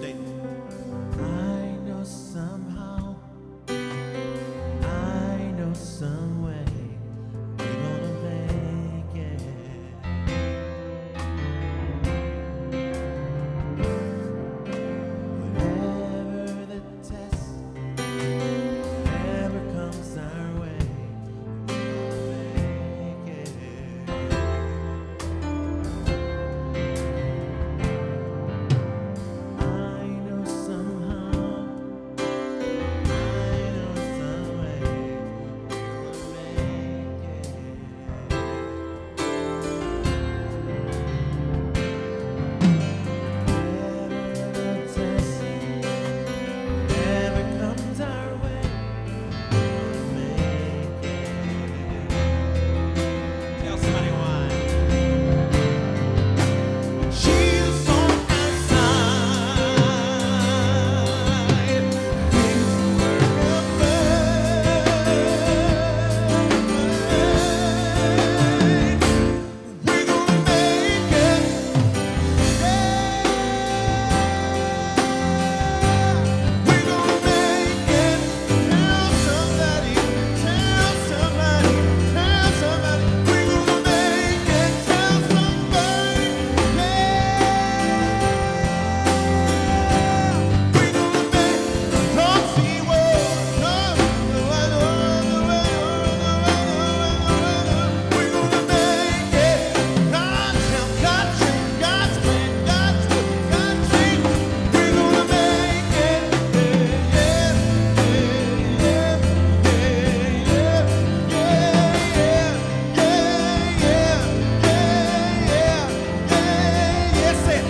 state. I know somehow, I know some way we're gonna make it. Whatever the test ever comes our way, we're gonna make it. I know somehow, I know some way we're gonna make it. Whatever the test ever comes our way, we're gonna make it. Tell somebody why. She's on outside, things were perfect. We're gonna make it, yeah. We're gonna make it. Tell somebody, tell somebody, tell somebody. We're gonna make it. Tell somebody, we're gonna make it. Don't see what, we're gonna make it. God's help, God's strength, God's plan, God's will, God's dream. We're gonna make it. Yeah, yeah, yeah, yeah, yeah, yeah, yeah, yeah, yes, it.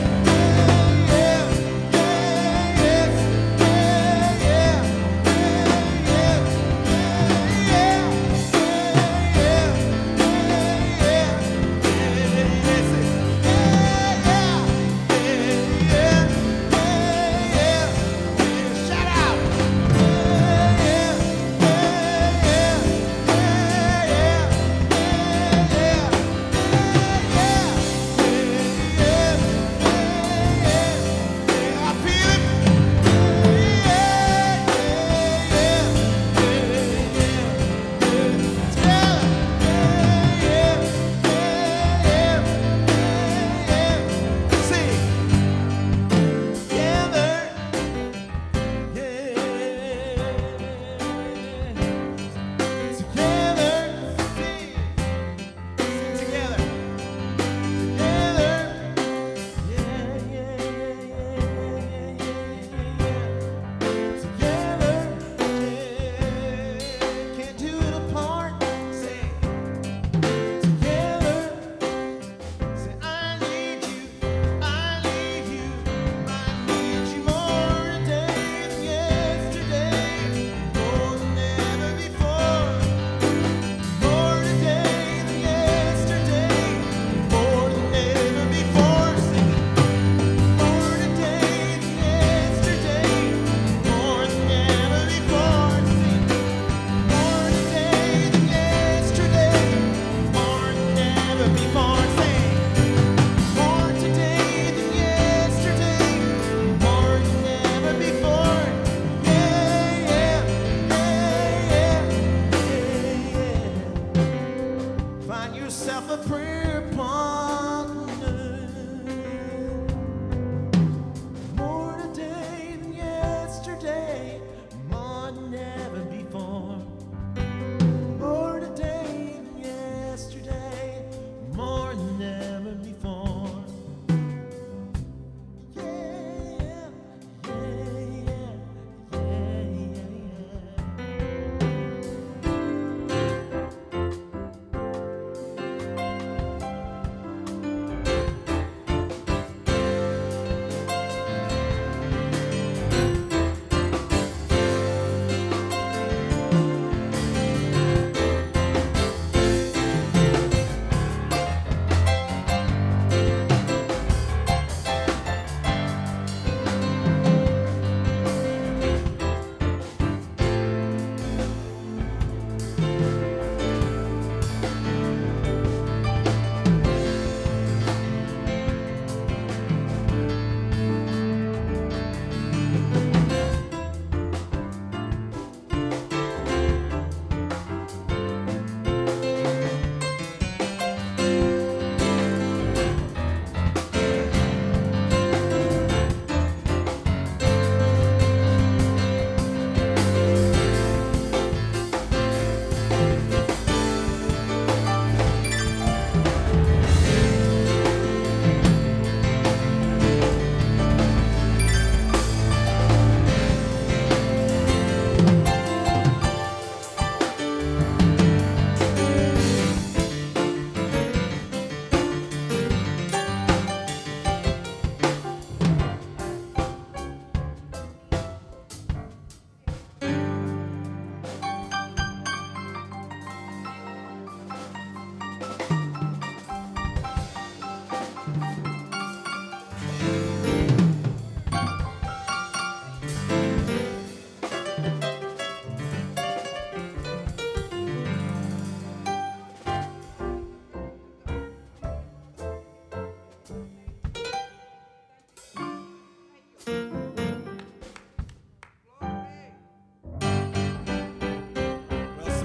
Find yourself a prayer partner. More today than yesterday, more than ever before. More today than yesterday, more than ever before. Yeah, yeah, yeah, yeah, yeah.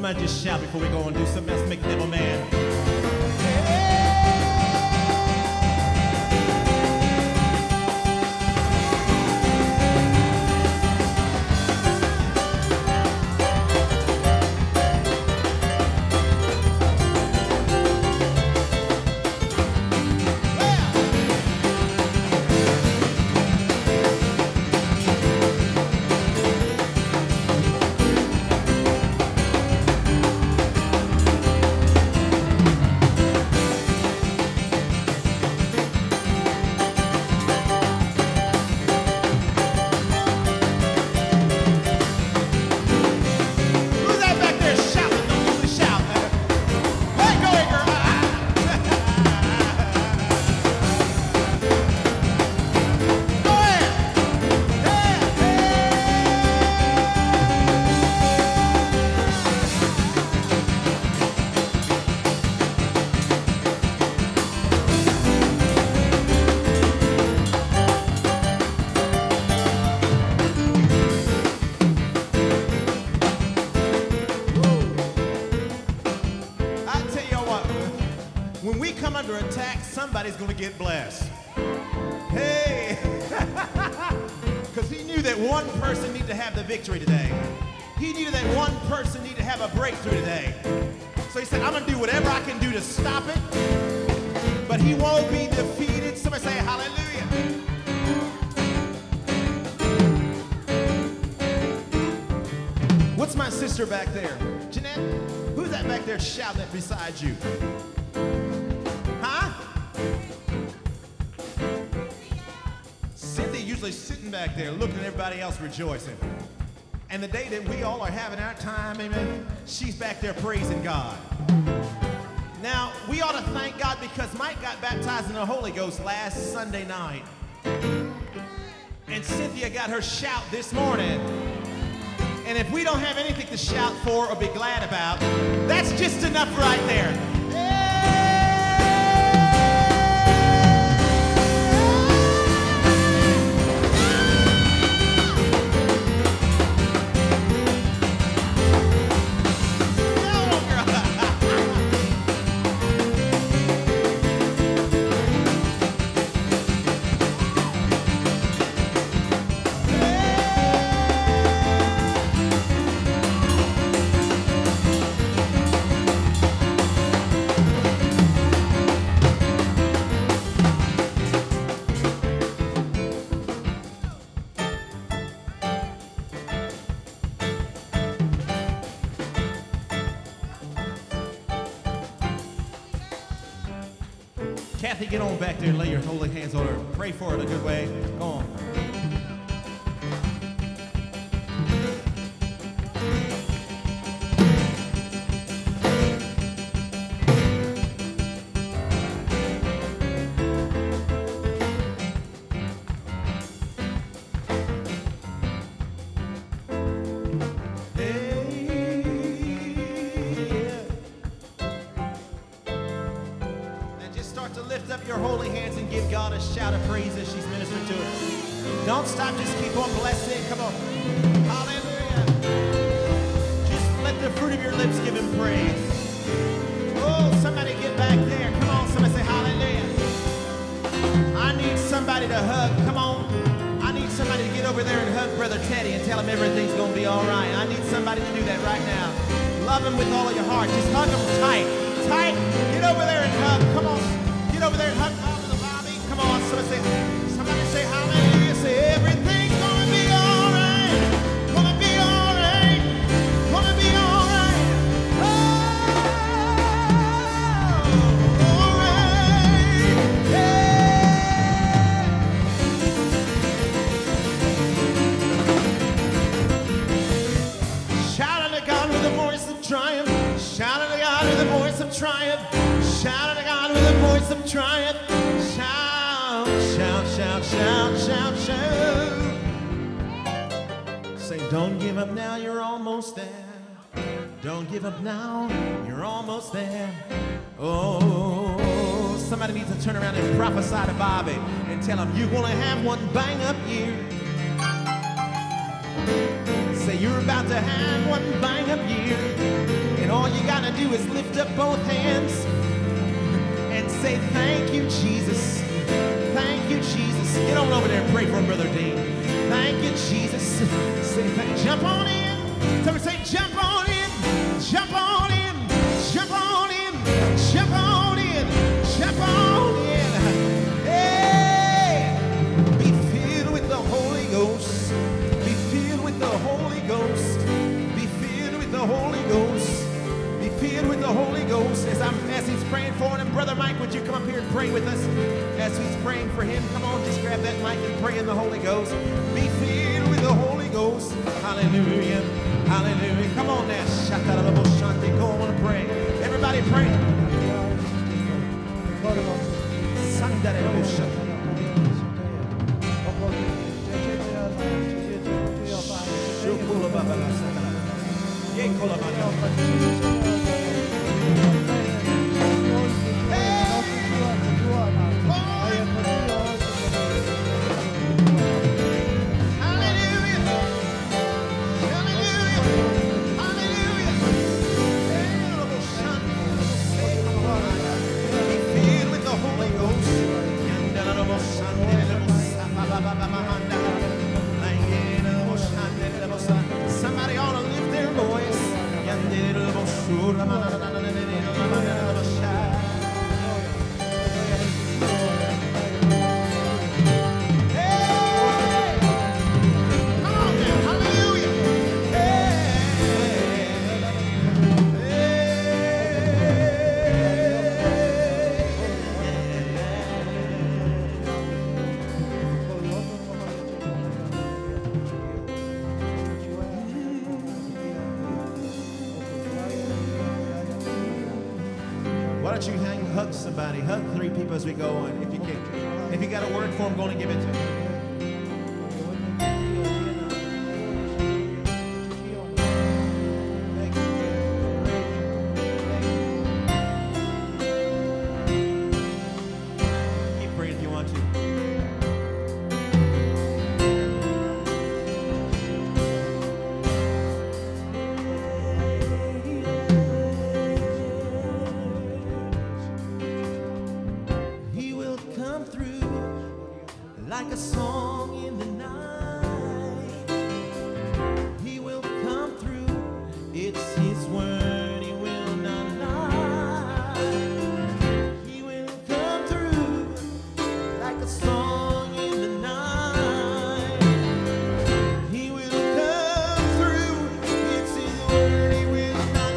Somebody just shout before we go and do something else, make the devil mad. When we come under attack, somebody's going to get blessed. Hey! Because he knew that one person needed to have the victory today. He knew that one person needed to have a breakthrough today. So he said, I'm going to do whatever I can do to stop it, but he won't be defeated. Somebody say hallelujah. What's my sister back there? Jeanette? Who's that back there shouting it beside you? Huh? Cynthia usually sitting back there looking at everybody else rejoicing. And the day that we all are having our time, amen, she's back there praising God. Now, we ought to thank God because Mike got baptized in the Holy Ghost last Sunday night. And Cynthia got her shout this morning. And if we don't have anything to shout for or be glad about, that's just enough right there. Kathy, get on back there and lay your holy hands on her. Pray for her in a good way. Go on. To lift up your holy hands and give God a shout of praise as she's ministered to it. Don't stop, just keep on blessing. Come on. Hallelujah. Just let the fruit of your lips give him praise. Oh, somebody get back there. Come on, somebody say hallelujah. I need somebody to hug. Come on. I need somebody to get over there and hug Brother Teddy and tell him everything's going to be all right. I need somebody to do that right now. Love him with all of your heart. Just hug him tight. Tight. Get over there and hug. Come on. Get over there and hug Bob in the lobby. Come on, somebody say hallelujah. Say everything's gonna be all right. Gonna be all right. Gonna be all right. Oh, all right. Yeah. Shout unto God with a voice of triumph. Shout unto God with a voice of triumph. Shout unto God with a voice of triumph. Shout, shout, shout, shout, shout, shout. Say, don't give up now, you're almost there. Don't give up now, you're almost there. Oh, somebody needs to turn around and prophesy to Bobby and tell him you're gonna have one bang-up year. Say, you're about to have one bang-up year. And all you gotta do is lift up both hands and say, thank you, Jesus. Thank you, Jesus. Get on over there and pray for him, Brother Dean. Thank you, Jesus. Say, jump on in. Somebody say, jump on in. Jump on in. Jump on in. Jump on in. Jump on in. Hey! Be filled with the Holy Ghost. Be filled with the Holy Ghost. Be filled with the Holy Ghost. Be filled with the Holy Ghost. As he's praying for him, Brother Mike, would you come up here and pray with us as he's praying for him? Come on, just grab that mic and pray in the Holy Ghost. Be filled with the Holy Ghost. Hallelujah. Hallelujah. Come on now. Go on and pray. Everybody pray. Somebody ought to lift their voice. Why don't you hug somebody, hug 3 people as we go on, if you can. If you got a word for them, go on and give it to them. Keep praying if you want to. Like a song in the night, he will come through. It's his word, he will not lie. He will come through like a song in the night. He will come through. It's his word, he will not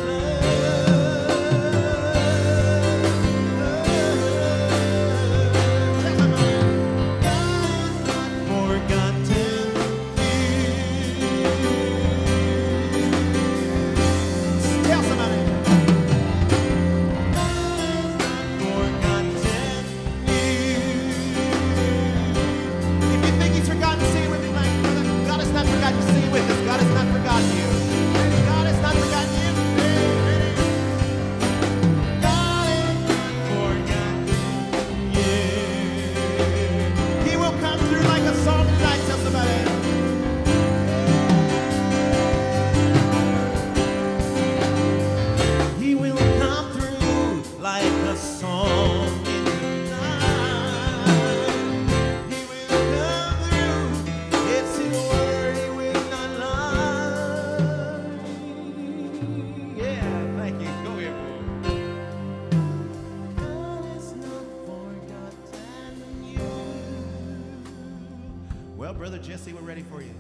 Well, Brother Jesse, we're ready for you.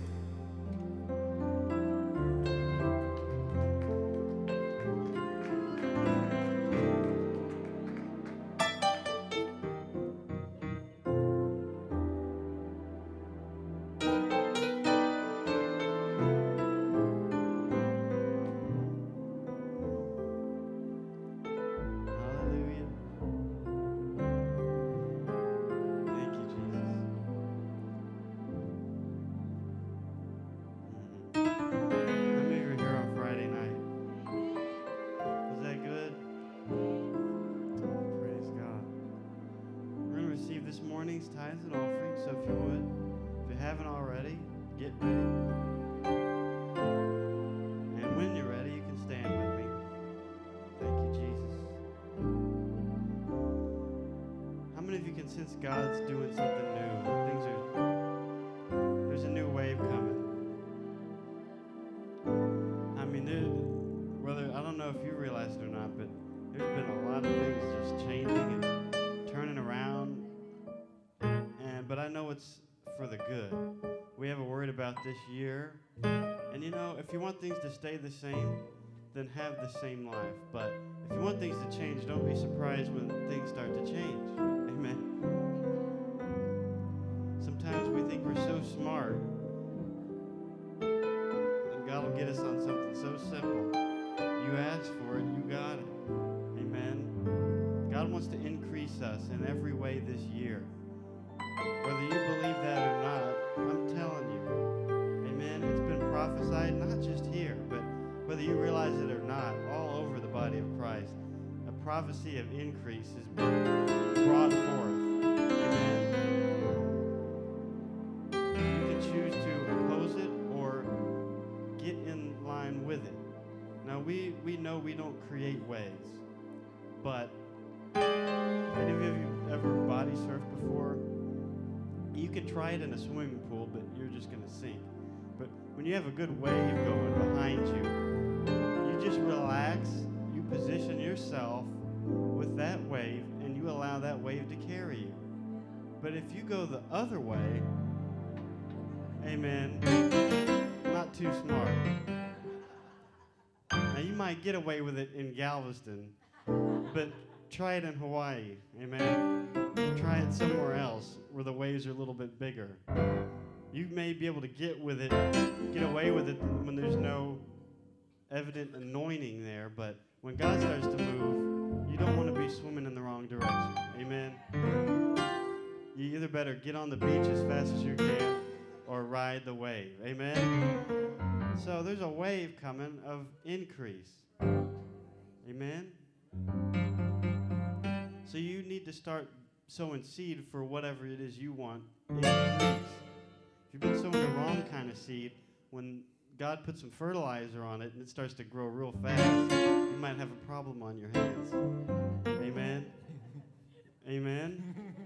This morning's tithes and offerings, so if you would, if you haven't already, get ready. And when you're ready, you can stand with me. you can sense God's doing something new. There's a new wave coming. I mean, I don't know if you realize it or not, but there's been a lot of things just changing and turning around. But I know it's for the good. We have a word about this year. And you know, if you want things to stay the same, then have the same life. But if you want things to change, don't be surprised when things start to change. Amen. Sometimes we think we're so smart, and God will get us on something so simple. You asked for it, you got it. Amen. God wants to increase us in every way this year. Whether you believe that or not, I'm telling you. Amen. It's been prophesied, not just here, but whether you realize it or not, all over the body of Christ, a prophecy of increase has been brought forth. Amen. You can choose to oppose it or get in line with it. Now, we know we don't create waves, but any of you ever body surfed before? You can try it in a swimming pool, but you're just going to sink. But when you have a good wave going behind you, you just relax, you position yourself with that wave, and you allow that wave to carry you. But if you go the other way, amen, not too smart. Now, you might get away with it in Galveston, but try it in Hawaii, amen. Try it somewhere else where the waves are a little bit bigger. You may be able to get away with it when there's no evident anointing there, but when God starts to move, you don't want to be swimming in the wrong direction. Amen. You either better get on the beach as fast as you can or ride the wave. Amen. So there's a wave coming of increase. Amen. So you need to start sowing seed for whatever it is you want increase. If you've been sowing the wrong kind of seed, when God puts some fertilizer on it and it starts to grow real fast, you might have a problem on your hands. Amen? Amen?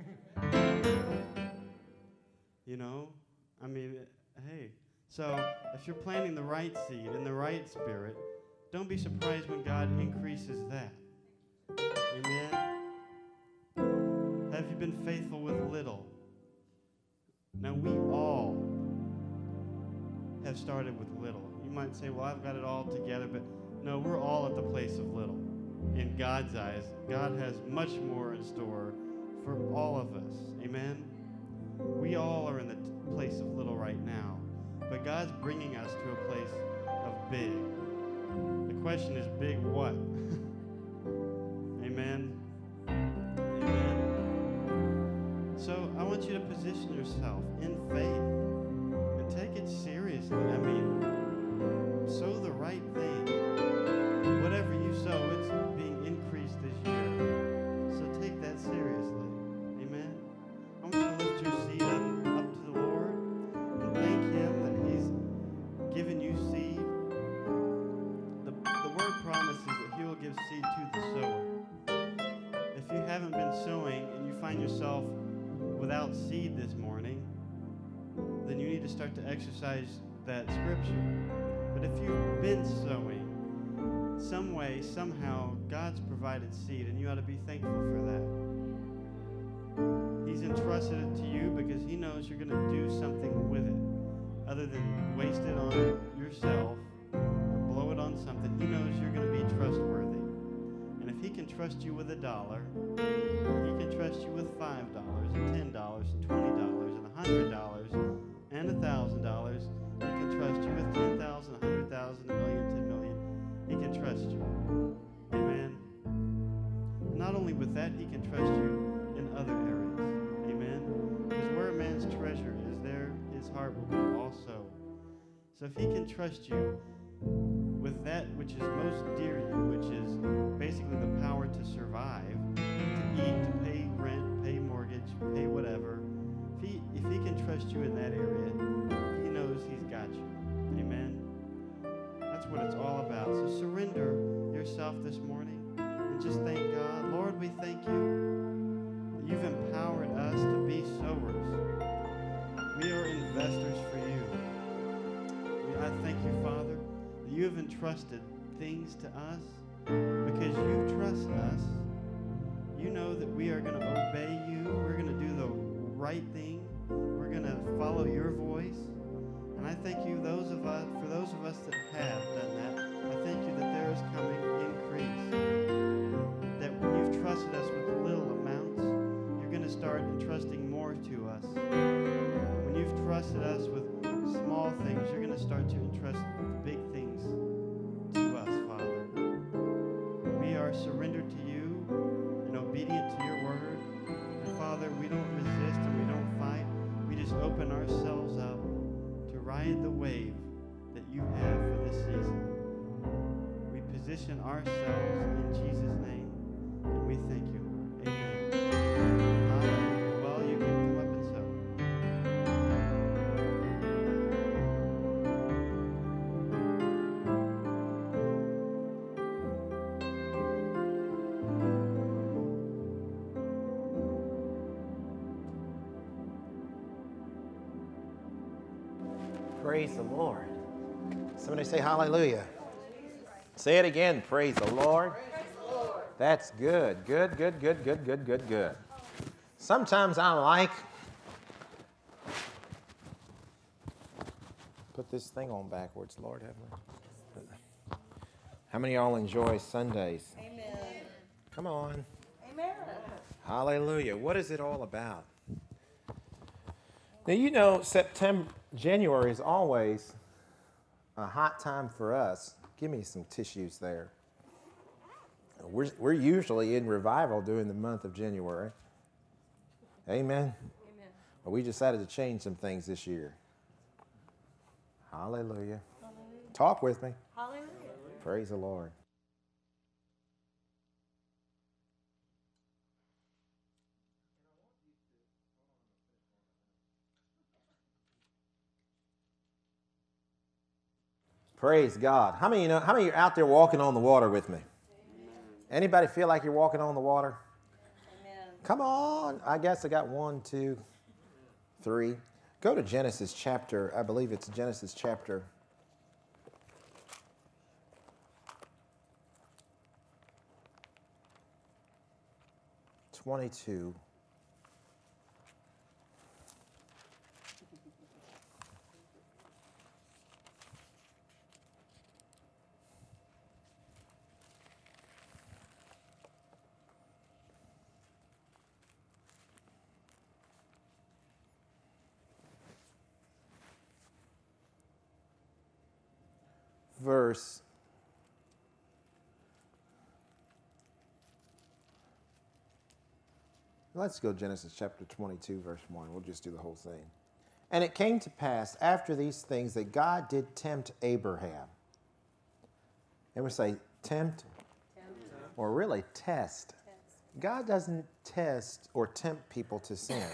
You know, I mean, hey. So if you're planting the right seed in the right spirit, don't be surprised when God increases that. Amen? Have you been faithful with little? Now, we all have started with little. You might say, well, I've got it all together, but no, we're all at the place of little. In God's eyes, God has much more in store for all of us. Amen? We all are in the place of little right now, but God's bringing us to a place of big. The question is, big what? Amen? Amen? So I want you to position yourself in faith and take it seriously. I mean, sow the right thing. Whatever you sow, it's being increased this year. So take that seriously. Amen? I want you to lift your seed up to the Lord and thank Him that He's given you seed. The Word promises that He will give seed to the sower. If you haven't been sowing and you find yourself without seed this morning, then you need to start to exercise that scripture. But if you've been sowing, some way, somehow, God's provided seed, and you ought to be thankful for that. He's entrusted it to you because He knows you're going to do something with it, other than waste it on yourself or blow it on something. He knows you're going to be trustworthy. And if He can trust you with $1, He can trust you with $5 and $10 and $20 and $100 and $1,000. He can trust you with 10,000, 100,000, $1 million, 10 million. He can trust you. Amen. And not only with that, He can trust you in other areas. Amen. Because where a man's treasure is, there his heart will be also. So if He can trust you with that which is most dear to you, which is basically the power to survive, to eat, to pay rent, pay mortgage, pay whatever, if he can trust you in that area, He knows He's got you. Amen? That's what it's all about. So surrender yourself this morning and just thank God. Lord, we thank You that You've empowered entrusted things to us, because you trust us, you know that we are going to obey you. We're going to do the right thing. We're going to follow your voice. And I thank you, for those of us that have done that, I thank you that there is coming increase. That when you've trusted us with little amounts, you're going to start entrusting more to us. When you've trusted us with small things, you're going to start to entrust big things to us, Father. We are surrendered to you and obedient to your word. And Father, we don't resist and we don't fight. We just open ourselves up to ride the wave that you have for this season. We position ourselves in Jesus' name, and we thank you, Lord. Amen. Hallelujah. Well, you can come up and sow. Praise the Lord. Somebody say hallelujah. Say it again. Praise the Lord. That's good. Good, good, good, good, good, good, good. Sometimes I like, put this thing on backwards, Lord have mercy. How many of y'all enjoy Sundays? Amen. Come on. Amen. Hallelujah. What is it all about? Now, you know, January is always a hot time for us. Give me some tissues there. We're usually in revival during the month of January. Amen? Amen. But we decided to change some things this year. Hallelujah. Hallelujah. Talk with me. Hallelujah. Praise the Lord. Praise God. How many of you are out there walking on the water with me? Anybody feel like you're walking on the water? Amen. Come on. I guess I got 1, 2, 3. Go to Genesis chapter, I believe it's Genesis chapter 22. Verse 22, verse 1. We'll just do the whole thing. And it came to pass after these things that God did tempt Abraham. And we say tempt, or really test. God doesn't test or tempt people to sin.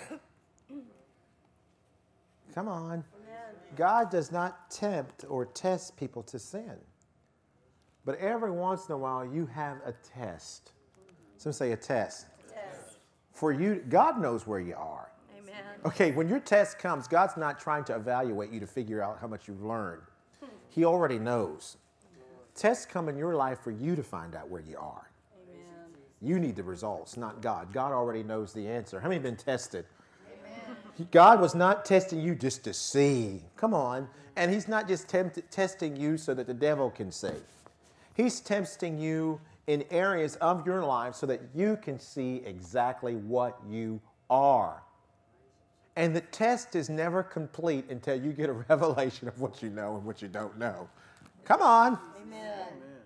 Come on. God does not tempt or test people to sin. But every once in a while, you have a test. Some say a test. For you, God knows where you are. Amen. Okay, when your test comes, God's not trying to evaluate you to figure out how much you've learned. He already knows. Tests come in your life for you to find out where you are. Amen. You need the results, not God. God already knows the answer. How many have been tested? God was not testing you just to see. Come on. And he's not just testing you so that the devil can see. He's testing you in areas of your life so that you can see exactly what you are. And the test is never complete until you get a revelation of what you know and what you don't know. Come on. Amen.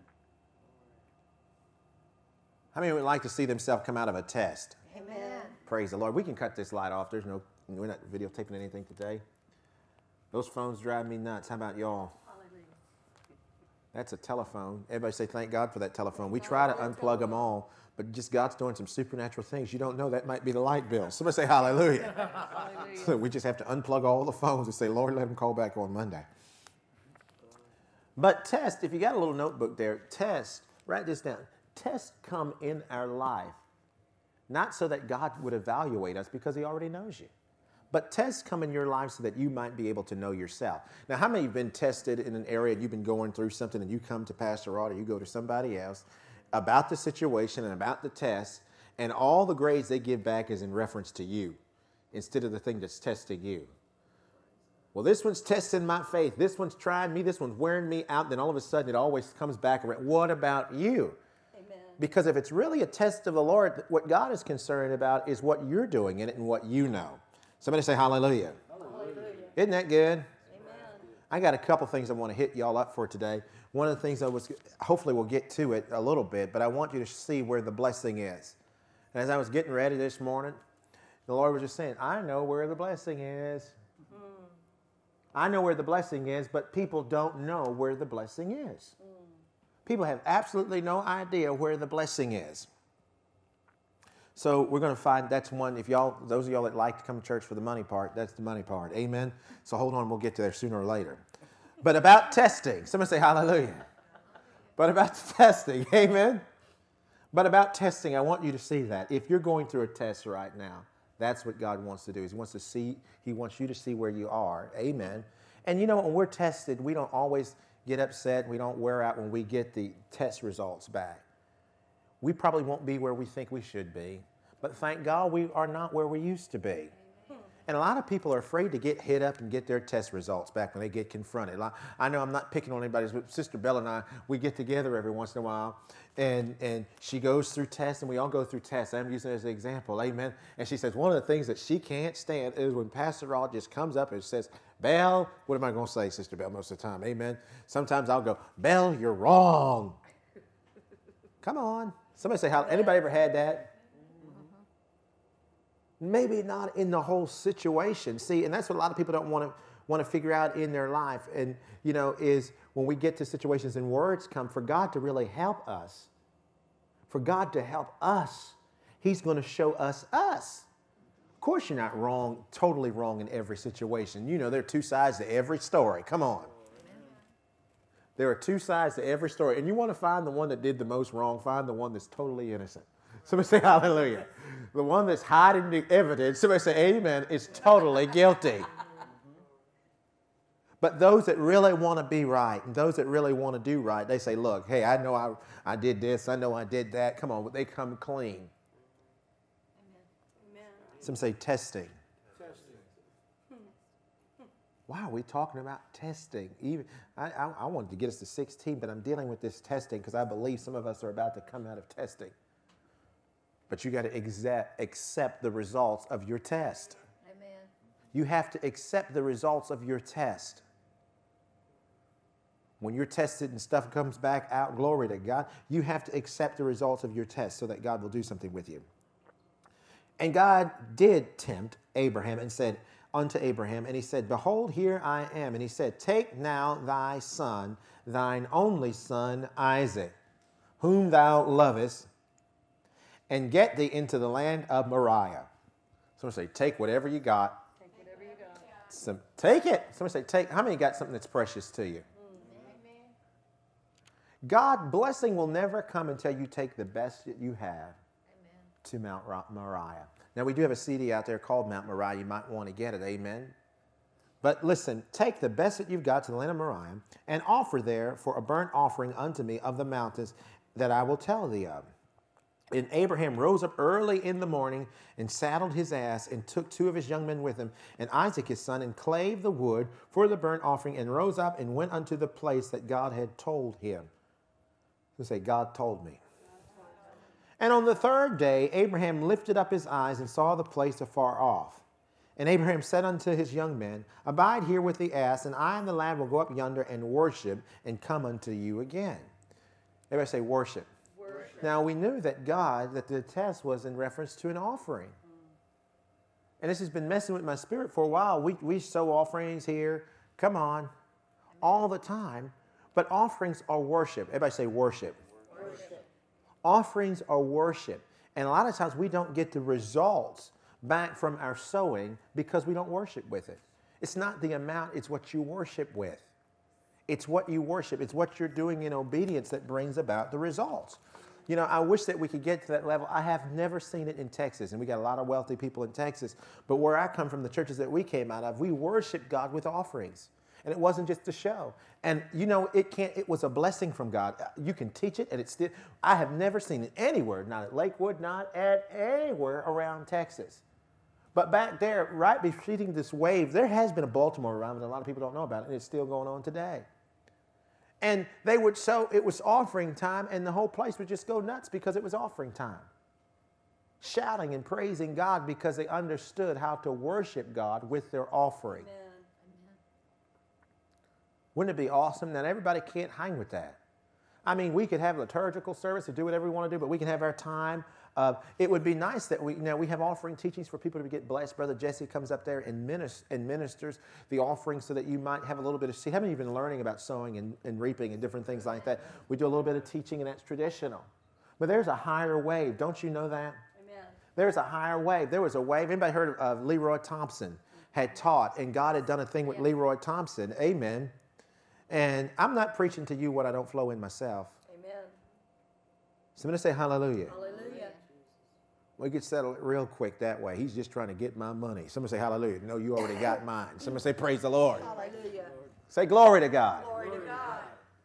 How many would like to see themselves come out of a test? Amen. Praise the Lord. We can cut this light off. We're not videotaping anything today. Those phones drive me nuts. How about y'all? Hallelujah. That's a telephone. Everybody say, thank God for that telephone. We try to unplug them all, but just God's doing some supernatural things. You don't know that might be the light bill. Somebody say hallelujah. Hallelujah. So we just have to unplug all the phones and say, Lord, let them call back on Monday. But test, if you got a little notebook there, test, write this down. Tests come in our life, not so that God would evaluate us because he already knows you, But tests come in your life so that you might be able to know yourself. Now, how many have been tested in an area and you've been going through something and you come to Pastor Rod or you go to somebody else about the situation and about the test, and all the grades they give back is in reference to you instead of the thing that's testing you? Well, this one's testing my faith. This one's trying me. This one's wearing me out. Then all of a sudden it always comes back around. What about you? Amen. Because if it's really a test of the Lord, what God is concerned about is what you're doing in it and what you know. Somebody say hallelujah. Hallelujah. Isn't that good? Amen. I got a couple things I want to hit y'all up for today. One of the things hopefully we'll get to it a little bit, but I want you to see where the blessing is. And as I was getting ready this morning, the Lord was just saying, I know where the blessing is. I know where the blessing is, but people don't know where the blessing is. People have absolutely no idea where the blessing is. So we're going to find that's one. If y'all, those of y'all that like to come to church for the money part, that's the money part. Amen. So hold on, we'll get to there sooner or later. But about testing, somebody say hallelujah. But about testing, amen. But about testing, I want you to see that. If you're going through a test right now, that's what God wants to do. He wants you to see where you are. Amen. And you know, when we're tested, we don't always get upset. We don't wear out when we get the test results back. We probably won't be where we think we should be. But thank God we are not where we used to be. And a lot of people are afraid to get hit up and get their test results back when they get confronted. I know I'm not picking on anybody, but Sister Bella and I, we get together every once in a while, and she goes through tests, and we all go through tests. I'm using it as an example, amen. And she says one of the things that she can't stand is when Pastor Rod just comes up and says, Belle, what am I going to say, Sister Belle, most of the time, amen. Sometimes I'll go, Belle, you're wrong. Come on. Somebody say, anybody ever had that? Maybe not in the whole situation. See, and that's what a lot of people don't want to figure out in their life. And, you know, is when we get to situations and words come for God to really help us. For God to help us, He's going to show us us. Of course, you're not wrong, totally wrong in every situation. You know, there are two sides to every story. Come on. There are two sides to every story. And you want to find the one that did the most wrong, find the one that's totally innocent. Somebody say hallelujah. The one that's hiding the evidence, somebody say amen, is totally guilty. But those that really want to be right and those that really want to do right, they say, look, hey, I know I did this, I know I did that. Come on, but they come clean. Amen. Some say testing. Why are we talking about testing? Even I wanted to get us to 16, but I'm dealing with this testing because I believe some of us are about to come out of testing. But you got to accept the results of your test. Amen. You have to accept the results of your test. When you're tested and stuff comes back out, glory to God, you have to accept the results of your test so that God will do something with you. And God did tempt Abraham and said unto Abraham, and He said, behold, here I am. And He said, take now thy son, thine only son, Isaac, whom thou lovest, and get thee into the land of Moriah. Someone say, take whatever you got. Take whatever you got. Take it. Someone say, take. How many got something that's precious to you? Amen. God, blessing will never come until you take the best that you have Amen. to Mount Moriah. Now, we do have a CD out there called Mount Moriah. You might want to get it. Amen. But listen, take the best that you've got to the land of Moriah and offer there for a burnt offering unto me of the mountains that I will tell thee of. And Abraham rose up early in the morning and saddled his ass and took two of his young men with him and Isaac his son and clave the wood for the burnt offering and rose up and went unto the place that God had told him. So say, God told me. And on the third day, Abraham lifted up his eyes and saw the place afar off. And Abraham said unto his young men, abide here with the ass, and I and the lad will go up yonder and worship and come unto you again. Everybody say worship. Now, we knew that the test was in reference to an offering. And this has been messing with my spirit for a while. We sow offerings here, come on, all the time. But offerings are worship. Everybody say worship. Worship. Offerings are worship. And a lot of times we don't get the results back from our sowing because we don't worship with it. It's not the amount, it's what you worship with. It's what you worship. It's what you're doing in obedience that brings about the results. You know, I wish that we could get to that level. I have never seen it in Texas, and we got a lot of wealthy people in Texas. But where I come from, the churches that we came out of, we worshiped God with offerings. And it wasn't just a show. And you know, it was a blessing from God. You can teach it, and it's still, I have never seen it anywhere, not at Lakewood, not at anywhere around Texas. But back there, right preceding this wave, there has been a Baltimore around, and a lot of people don't know about it, and it's still going on today. And they would sow, it was offering time, and the whole place would just go nuts because it was offering time. Shouting and praising God because they understood how to worship God with their offering. Amen. Wouldn't it be awesome? Now, everybody can't hang with that. I mean, we could have a liturgical service and do whatever we want to do, but we can have our time. It would be nice that we have offering teachings for people to get blessed. Brother Jesse comes up there and ministers the offering so that you might have a little bit of seed. How many of you have been learning about sowing and reaping and different things like that? We do a little bit of teaching, and that's traditional. But there's a higher wave. Don't you know that? Amen. There's a higher wave. There was a wave. Anybody heard of Leroy Thompson had taught, and God had done a thing with Leroy Thompson. Amen. And I'm not preaching to you what I don't flow in myself. Amen. Somebody say hallelujah. Hallelujah. We get settled real quick that way. He's just trying to get my money. Somebody say hallelujah. No, you already got mine. Somebody say praise the Lord. Hallelujah. Say glory to God. Glory to God.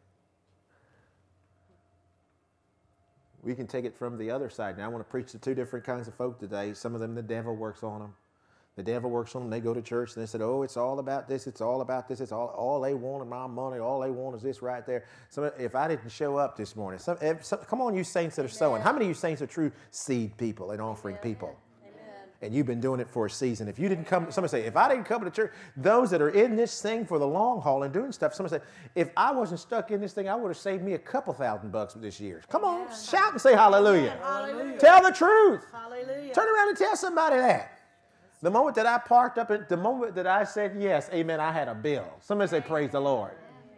We can take it from the other side. Now I want to preach to two different kinds of folk today. Some of them, the devil works on them. The devil works on them. They go to church and they said, oh, it's all about this. It's all about this. It's all they want is my money. All they want is this right there. So if I didn't show up this morning, come on, you saints that are sowing. How many of you saints are true seed people and offering people? Amen. And you've been doing it for a season. If you didn't come, somebody say, if I didn't come to church, those that are in this thing for the long haul and doing stuff, somebody say, if I wasn't stuck in this thing, I would have saved me a couple $1,000 this year. Come on, shout and say hallelujah. Hallelujah. Tell the truth. Hallelujah. Turn around and tell somebody that. The moment that I parked up, the moment that I said yes, amen, I had a bill. Somebody say praise the Lord.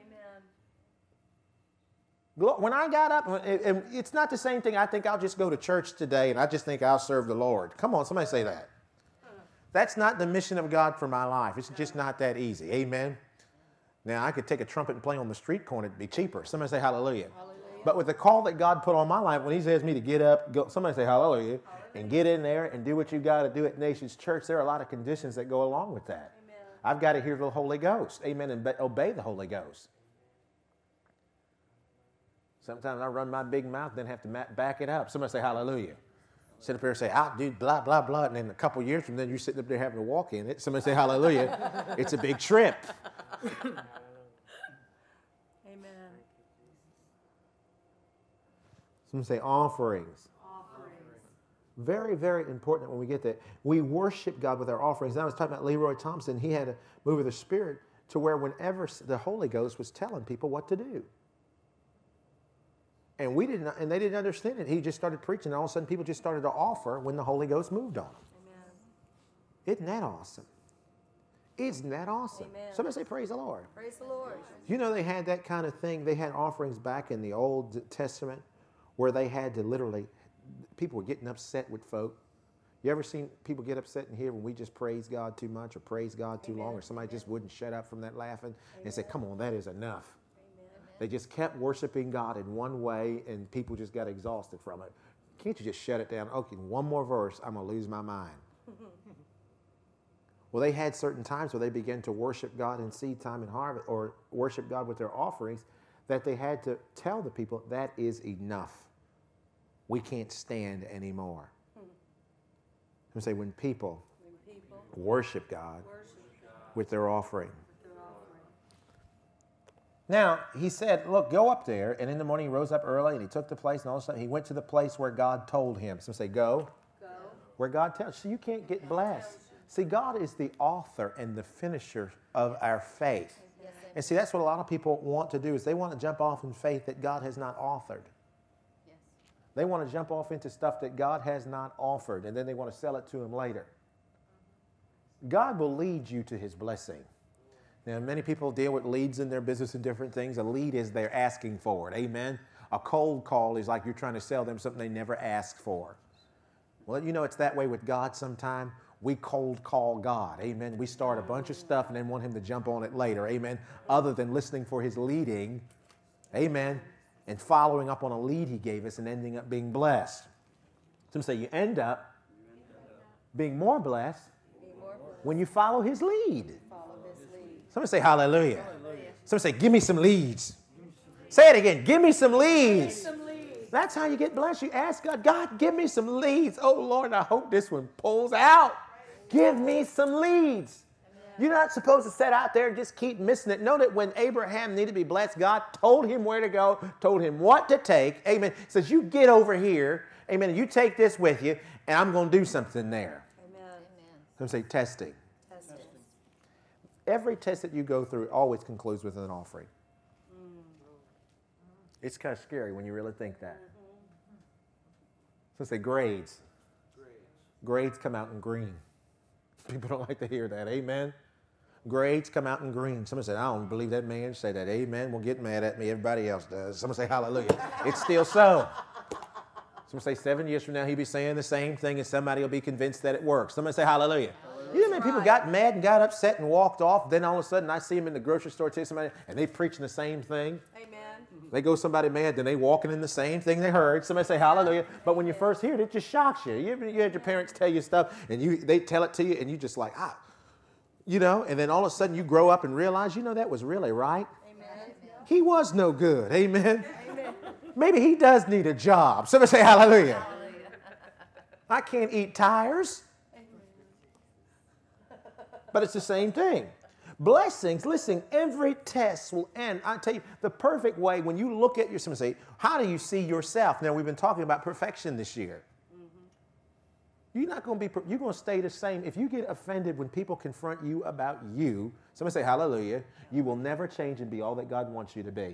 Amen. When I got up, and it's not the same thing. I think I'll just go to church today and I just think I'll serve the Lord. Come on, somebody say that. That's not the mission of God for my life. It's just not that easy. Amen. Now, I could take a trumpet and play on the street corner. It'd be cheaper. Somebody say hallelujah. Hallelujah. But with the call that God put on my life, when he says me to get up, go, somebody say hallelujah, and get in there and do what you got to do at Nations Church, there are a lot of conditions that go along with that. Amen. I've got to hear the Holy Ghost. Amen. And obey the Holy Ghost. Sometimes I run my big mouth, then have to back it up. Somebody say hallelujah. Sit up here and say, out, dude, blah, blah, blah. And then a couple years from then, you're sitting up there having to walk in it. Somebody say hallelujah. It's a big trip. Amen. Somebody say offerings. Very, very important when we get that. We worship God with our offerings. And I was talking about Leroy Thompson. He had a move of the Spirit to where whenever the Holy Ghost was telling people what to do. And they didn't understand it. He just started preaching, and all of a sudden people just started to offer when the Holy Ghost moved on them. Amen. Isn't that awesome? Isn't that awesome? Amen. Somebody say praise the Lord. Praise the Lord. You know they had that kind of thing. They had offerings back in the Old Testament where they had to literally, people were getting upset with folk. You ever seen people get upset in here when we just praise God too much or praise God too long, or somebody just wouldn't shut up from that laughing and say, come on, that is enough. They just kept worshiping God in one way, and people just got exhausted from it. Can't you just shut it down? Okay, one more verse, I'm going to lose my mind. Well, they had certain times where they began to worship God in seed time and harvest, or worship God with their offerings, that they had to tell the people, that is enough. We can't stand anymore. And say, when people worship God with their offering. Now, he said, look, go up there. And in the morning he rose up early and he took the place. And all of a sudden he went to the place where God told him. So say, go. Where God tells you. So you can't get blessed. See, God is the author and the finisher of our faith. And see, that's what a lot of people want to do, is they want to jump off in faith that God has not authored. They want to jump off into stuff that God has not offered, and then they want to sell it to him later. God will lead you to his blessing. Now, many people deal with leads in their business and different things. A lead is they're asking for it. Amen. A cold call is like you're trying to sell them something they never asked for. Well, you know, it's that way with God sometime. We cold call God. Amen. We start a bunch of stuff and then want him to jump on it later. Amen. Other than listening for his leading. Amen. and following up on a lead he gave us and ending up being blessed. Some say you end up being more blessed when you follow his lead. Somebody say hallelujah. Somebody say, give me some leads. Say it again. Give me some leads. That's how you get blessed. You ask God, God, give me some leads. Oh, Lord, I hope this one pulls out. Give me some leads. You're not supposed to sit out there and just keep missing it. Know that when Abraham needed to be blessed, God told him where to go, told him what to take. Amen. He says, you get over here. Amen. You take this with you, and I'm going to do something there. Amen. Some say testing. Testing. Every test that you go through always concludes with an offering. It's kind of scary when you really think that. So say grades. Grades come out in green. People don't like to hear that. Amen. Grades come out in green. Somebody said, I don't believe that man say that. Amen. Well, get mad at me. Everybody else does. Somebody say hallelujah. It's still so. Somebody say 7 years from now he'll be saying the same thing and somebody will be convinced that it works. Somebody say hallelujah. You know how many people got mad and got upset and walked off? Then all of a sudden I see them in the grocery store tell somebody and they preaching the same thing. Amen. They go somebody mad, then they walking in the same thing they heard. Somebody say hallelujah. But when you first hear it, it just shocks you. You had your parents tell you stuff, and they tell it to you, and you just like, and then all of a sudden you grow up and realize, that was really right. Amen. He was no good. Amen. Maybe he does need a job. Somebody say hallelujah. I can't eat tires. But it's the same thing. Blessings, listen, every test will end. I tell you, the perfect way when you look at yourself and say, how do you see yourself? Now, we've been talking about perfection this year. You're not going to be, you're going to stay the same. If you get offended when people confront you about you, somebody say hallelujah, you will never change and be all that God wants you to be. Amen.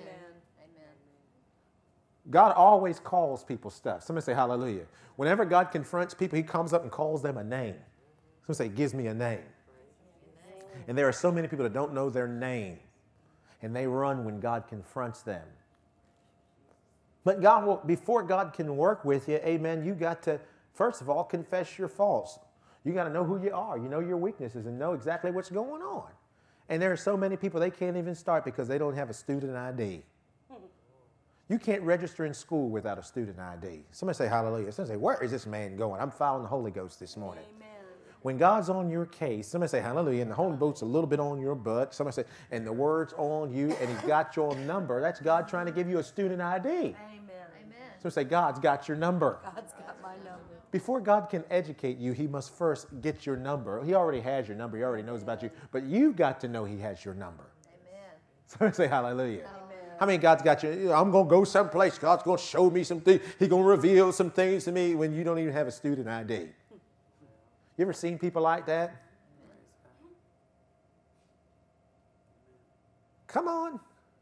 God always calls people stuff. Somebody say hallelujah. Whenever God confronts people, he comes up and calls them a name. Somebody say, gives me a name. And there are so many people that don't know their name, and they run when God confronts them. But before God can work with you, amen, you got to, first of all, confess your faults. You got to know who you are. You know your weaknesses and know exactly what's going on. And there are so many people, they can't even start because they don't have a student ID. You can't register in school without a student ID. Somebody say hallelujah. Somebody say, where is this man going? I'm following the Holy Ghost this morning. Amen. When God's on your case, somebody say hallelujah, and the Holy Ghost's a little bit on your butt. Somebody say, and the word's on you, and he's got your number. That's God trying to give you a student ID. Amen. Somebody say, God's got your number. God's got my number. Before God can educate you, he must first get your number. He already has your number. He already knows about you. But you've got to know he has your number. Amen. Somebody say hallelujah. Amen. How many God's got you? I'm going to go someplace. God's going to show me some things. He's going to reveal some things to me when you don't even have a student ID. You ever seen people like that? Come on.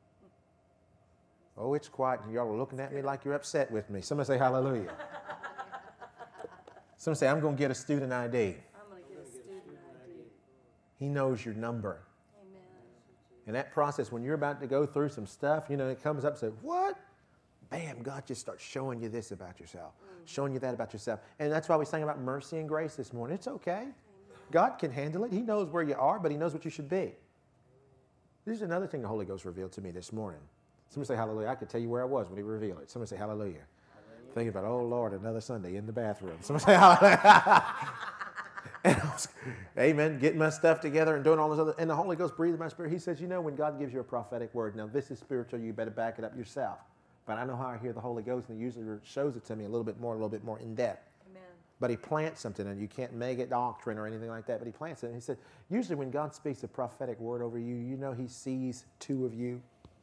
Oh, it's quiet. Y'all are looking at me like you're upset with me. Somebody say hallelujah. Somebody say, I'm going to get a student ID. I'm going to get a student ID. He knows your number. Amen. In that process, when you're about to go through some stuff, it comes up and says, what? Bam, God just starts showing you this about yourself, showing you that about yourself. And that's why we sang about mercy and grace this morning. It's okay. Amen. God can handle it. He knows where you are, but he knows what you should be. This is another thing the Holy Ghost revealed to me this morning. Somebody say hallelujah. I could tell you where I was when he revealed it. Somebody say hallelujah. Thinking about, oh, Lord, another Sunday in the bathroom. Somebody say hallelujah. And I was, amen, getting my stuff together and doing all this other. And the Holy Ghost breathed in my spirit. He says, when God gives you a prophetic word, now this is spiritual. You better back it up yourself. But I know how I hear the Holy Ghost, and he usually shows it to me a little bit more in depth. Amen. But he plants something, and you can't make it doctrine or anything like that, but he plants it. And he said, usually when God speaks a prophetic word over you, he sees two of you.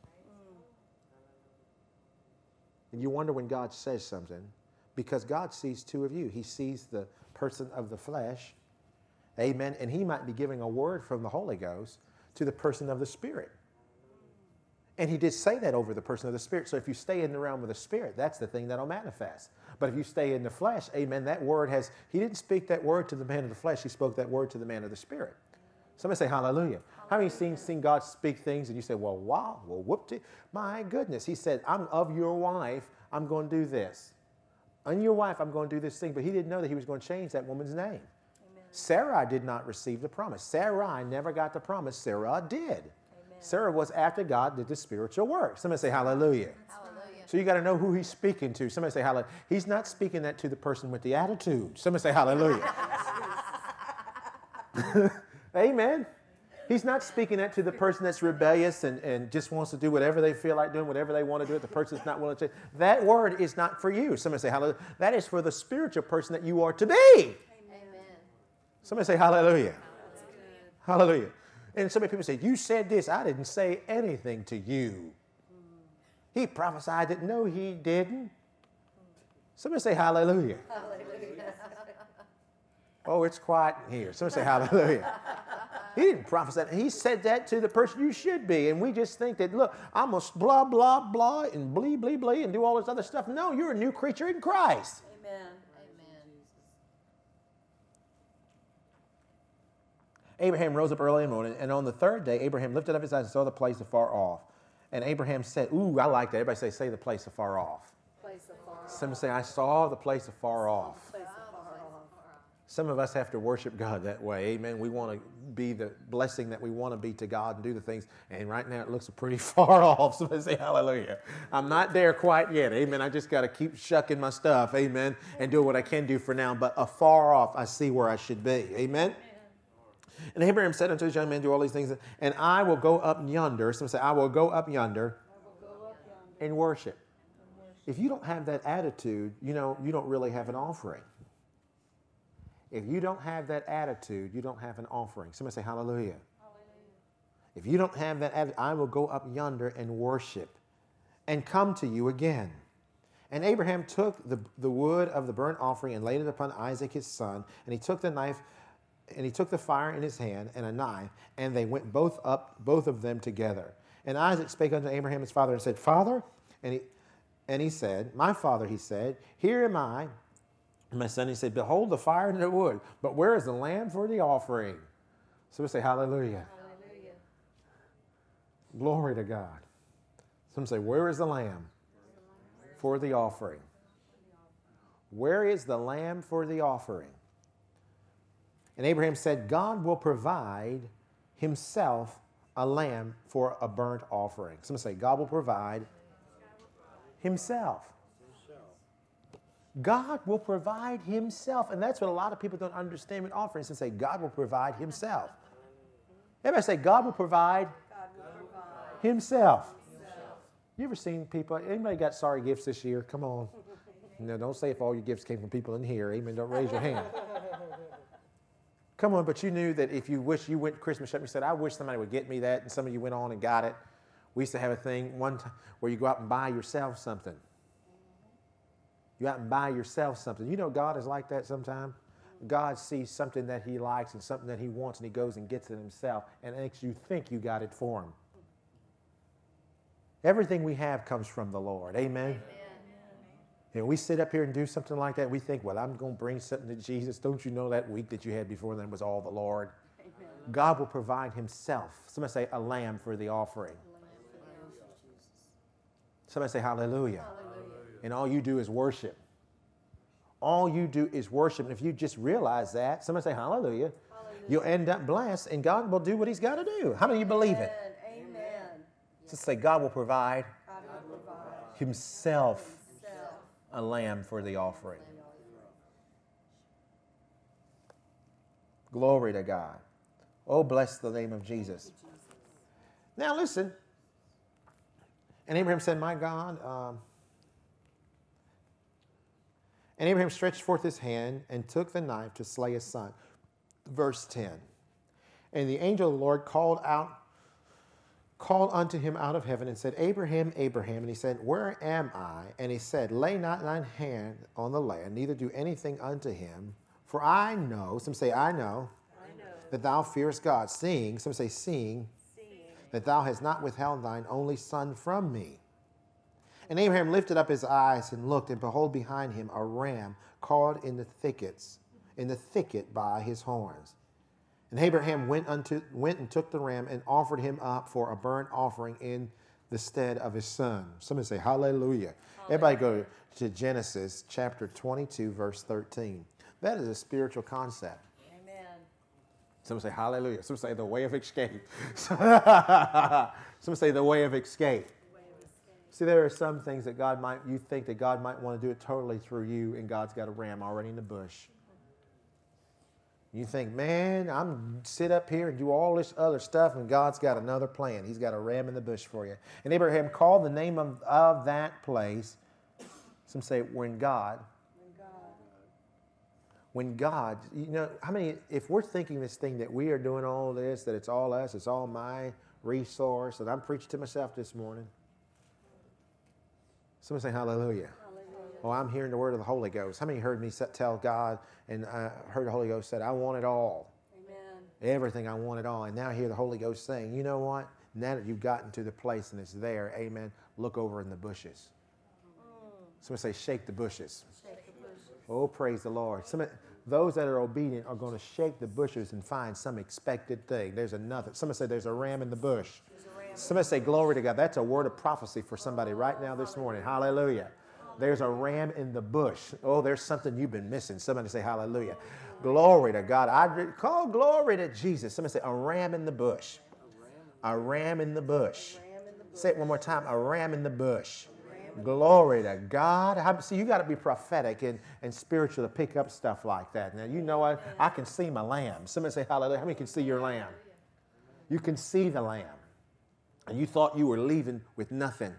And you wonder when God says something, because God sees two of you. He sees the person of the flesh, amen, and he might be giving a word from the Holy Ghost to the person of the Spirit. And he did say that over the person of the Spirit. So if you stay in the realm of the Spirit, that's the thing that'll manifest. But if you stay in the flesh, amen, that word he didn't speak that word to the man of the flesh. He spoke that word to the man of the Spirit. Somebody say hallelujah. How many seen God speak things and you say, well, wow, well, whoop-de. My goodness. He said, I'm of your wife, I'm going to do this. On your wife, I'm going to do this thing. But he didn't know that he was going to change that woman's name. Amen. Sarai did not receive the promise. Sarai never got the promise. Sarah did. Sarah was after God did the spiritual work. Somebody say hallelujah. Hallelujah. So you got to know who he's speaking to. Somebody say hallelujah. He's not speaking that to the person with the attitude. Somebody say hallelujah. Amen. He's not speaking that to the person that's rebellious and just wants to do whatever they feel like doing, whatever they want to do. The person's not willing to. That word is not for you. Somebody say hallelujah. That is for the spiritual person that you are to be. Amen. Somebody say hallelujah. Hallelujah. And so many people say, you said this. I didn't say anything to you. He prophesied that. No, he didn't. Somebody say hallelujah. Oh, it's quiet in here. Somebody say hallelujah. He didn't prophesy. He said that to the person you should be. And we just think that, look, I'm going to blah, blah, blah, and blee, blee, blee, and do all this other stuff. No, you're a new creature in Christ. Amen. Amen. Abraham rose up early in the morning, and on the third day, Abraham lifted up his eyes and saw the place afar off. And Abraham said, ooh, I like that. Everybody say the place afar off. Place afar off. Some say, I saw the place afar off. Place afar off. Some of us have to worship God that way. Amen. We want to be the blessing that we want to be to God and do the things. And right now it looks pretty far off. Somebody say hallelujah. I'm not there quite yet. Amen. I just got to keep shucking my stuff. Amen. And do what I can do for now. But afar off, I see where I should be. Amen. And Abraham said unto his young men, do all these things, and I will go up yonder. Some say, I will go up yonder and worship. If you don't have that attitude, you don't really have an offering. If you don't have that attitude, you don't have an offering. Somebody say hallelujah. Hallelujah. If you don't have that attitude, I will go up yonder and worship and come to you again. And Abraham took the wood of the burnt offering and laid it upon Isaac his son, and he took the knife, and he took the fire in his hand and a knife, and they went both of them together. And Isaac spake unto Abraham his father and said, Father, and he said, My father, he said, Here am I. My son, he said, Behold the fire and the wood, but where is the lamb for the offering? So we say, hallelujah. Hallelujah. Glory to God. Some say, where is the lamb for the offering? Where is the lamb for the offering? And Abraham said, God will provide himself a lamb for a burnt offering. Some say, God will provide himself. God will provide himself. And that's what a lot of people don't understand with offerings. They say, God will provide himself. Everybody say, God will provide himself. You ever seen people, anybody got sorry gifts this year? Come on. No, don't say if all your gifts came from people in here. Amen. Don't raise your hand. Come on, but you knew that if you wish you went Christmas shopping, you said, I wish somebody would get me that, and some of you went on and got it. We used to have a thing one time where you go out and buy yourself something. You out and buy yourself something. You know God is like that sometimes. God sees something that he likes and something that he wants, and he goes and gets it himself and makes you think you got it for him. Everything we have comes from the Lord. Amen? Amen. And we sit up here and do something like that, we think, well, I'm going to bring something to Jesus. Don't you know that week that you had before then was all the Lord? Amen. God will provide himself. Somebody say a lamb for the offering. Somebody say hallelujah. Hallelujah. And all you do is worship. All you do is worship. And if you just realize that, somebody say hallelujah. Hallelujah. You'll end up blessed, and God will do what he's got to do. How many of you believe it? Amen. Just say God will provide himself a lamb for the offering. Glory to God. Oh, bless the name of Jesus. Now listen. And Abraham said, my God. And Abraham stretched forth his hand and took the knife to slay his son. Verse 10. And the angel of the Lord called unto him out of heaven and said, Abraham, Abraham. And he said, Where am I? And he said, Lay not thine hand on the lad, neither do anything unto him. For I know, some say, I know, that thou fearest God, seeing, some say, seeing, that thou hast not withheld thine only son from me. And Abraham lifted up his eyes and looked, and behold, behind him a ram caught in the thicket by his horns. And Abraham went and took the ram and offered him up for a burnt offering in the stead of his son. Somebody say hallelujah. Everybody go to Genesis chapter 22, verse 13. That is a spiritual concept. Amen. Somebody say hallelujah. Somebody say the way of escape. Somebody say the way of escape. See, there are some things that you think that God might want to do it totally through you, and God's got a ram already in the bush. You think, man, I'm sit up here and do all this other stuff, and God's got another plan. He's got a ram in the bush for you. And Abraham called the name of that place. Some say, when God, you know, how many, if we're thinking this thing that we are doing all this, that it's all us, it's all my resource, and I'm preaching to myself this morning. Someone say hallelujah. Oh, I'm hearing the word of the Holy Ghost. How many heard me tell God, and I heard the Holy Ghost said, I want it all. Amen. Everything, I want it all. And now I hear the Holy Ghost saying, you know what? Now that you've gotten to the place and it's there, amen, look over in the bushes. Someone say, shake the bushes. Shake the bushes. Oh, praise the Lord. Those that are obedient are going to shake the bushes and find some expected thing. There's another. Someone say, there's a ram in the bush. Somebody say, glory to God. That's a word of prophecy for somebody right now this morning. Hallelujah. There's a ram in the bush. Oh, there's something you've been missing. Somebody say hallelujah. Glory to God. I call glory to Jesus. Somebody say a ram in the bush. A ram in the bush. Say it one more time. A ram in the bush. Glory to God. See, you got to be prophetic and spiritual to pick up stuff like that. Now, you know what? I can see my lamb. Somebody say hallelujah. How many can see your lamb? You can see the lamb. And you thought you were leaving with nothing.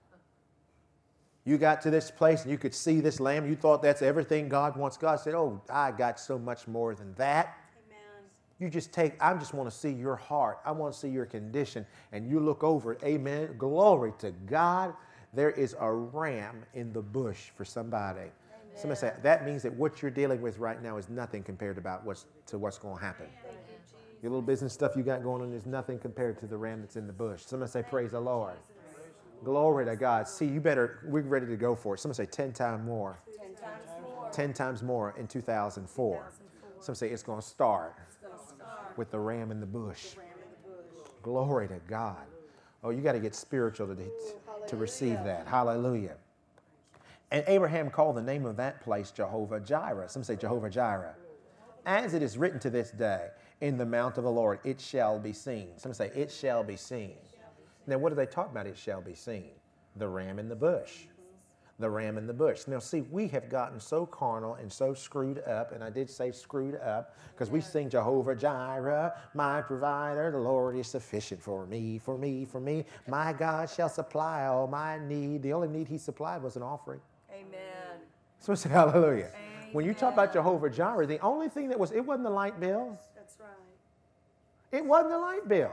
You got to this place and you could see this lamb. You thought that's everything God wants. God said, oh, I got so much more than that. Amen. You just I just want to see your heart. I want to see your condition. And you look over it. Amen. Glory to God. There is a ram in the bush for somebody. Amen. Somebody say, that means that what you're dealing with right now is nothing compared to what's going to happen. Your little business stuff you got going on is nothing compared to the ram that's in the bush. Somebody say, praise the Lord. Glory to God. See, we're ready to go for it. Somebody say 10 times more. 10 times more. 10 times more in 2004. Some say it's going to start with the ram in the bush. Glory to God. Oh, you got to get spiritual to receive that. Hallelujah. And Abraham called the name of that place Jehovah Jireh. Some say Jehovah Jireh. As it is written to this day, in the mount of the Lord, it shall be seen. Some say it shall be seen. Now, what do they talk about? It shall be seen. The ram in the bush. The ram in the bush. Now, see, we have gotten so carnal and so screwed up, and I did say screwed up, because we sing Jehovah Jireh, my provider, the Lord is sufficient for me, for me, for me. My God shall supply all my need. The only need he supplied was an offering. Amen. So say hallelujah. Amen. When you talk about Jehovah Jireh, the only thing it wasn't the light bill. That's right. It wasn't the light bill.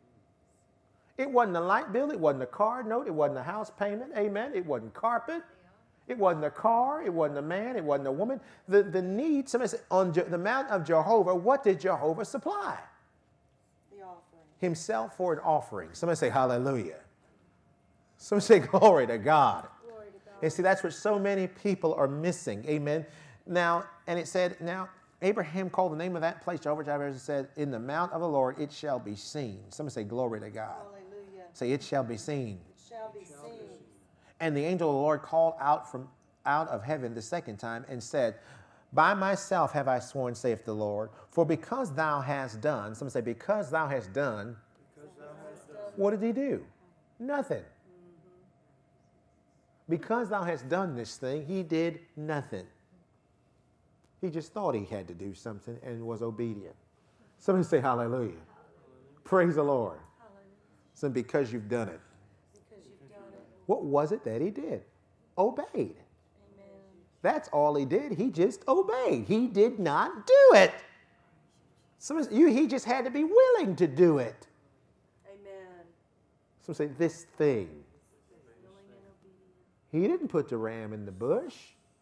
It wasn't the light bill. It wasn't the car note. It wasn't the house payment. Amen. It wasn't carpet. It wasn't the car. It wasn't a man. It wasn't a woman. The need, somebody said, on the Mount of Jehovah, what did Jehovah supply? The offering. Himself for an offering. Somebody say hallelujah. Somebody say glory to God. Glory to God. And see, that's what so many people are missing. Amen. Now, and it said, now, Abraham called the name of that place, Jehovah Jireh, and said, in the mount of the Lord it shall be seen. Somebody say glory to God. Hallelujah. Say it shall be seen. It shall be seen. And the angel of the Lord called out of heaven the second time and said, by myself have I sworn, saith the Lord, for because thou hast done, somebody say, because thou hast done, what did he do? Nothing. Because thou hast done this thing, he did nothing. He just thought he had to do something and was obedient. Somebody say hallelujah. Praise the Lord. So because you've done it. Because you've done it. What was it that he did? Obeyed. Amen. That's all he did. He just obeyed. He did not do it. He just had to be willing to do it. Amen. Some say this thing. Willing and obedient. He didn't put the ram in the bush.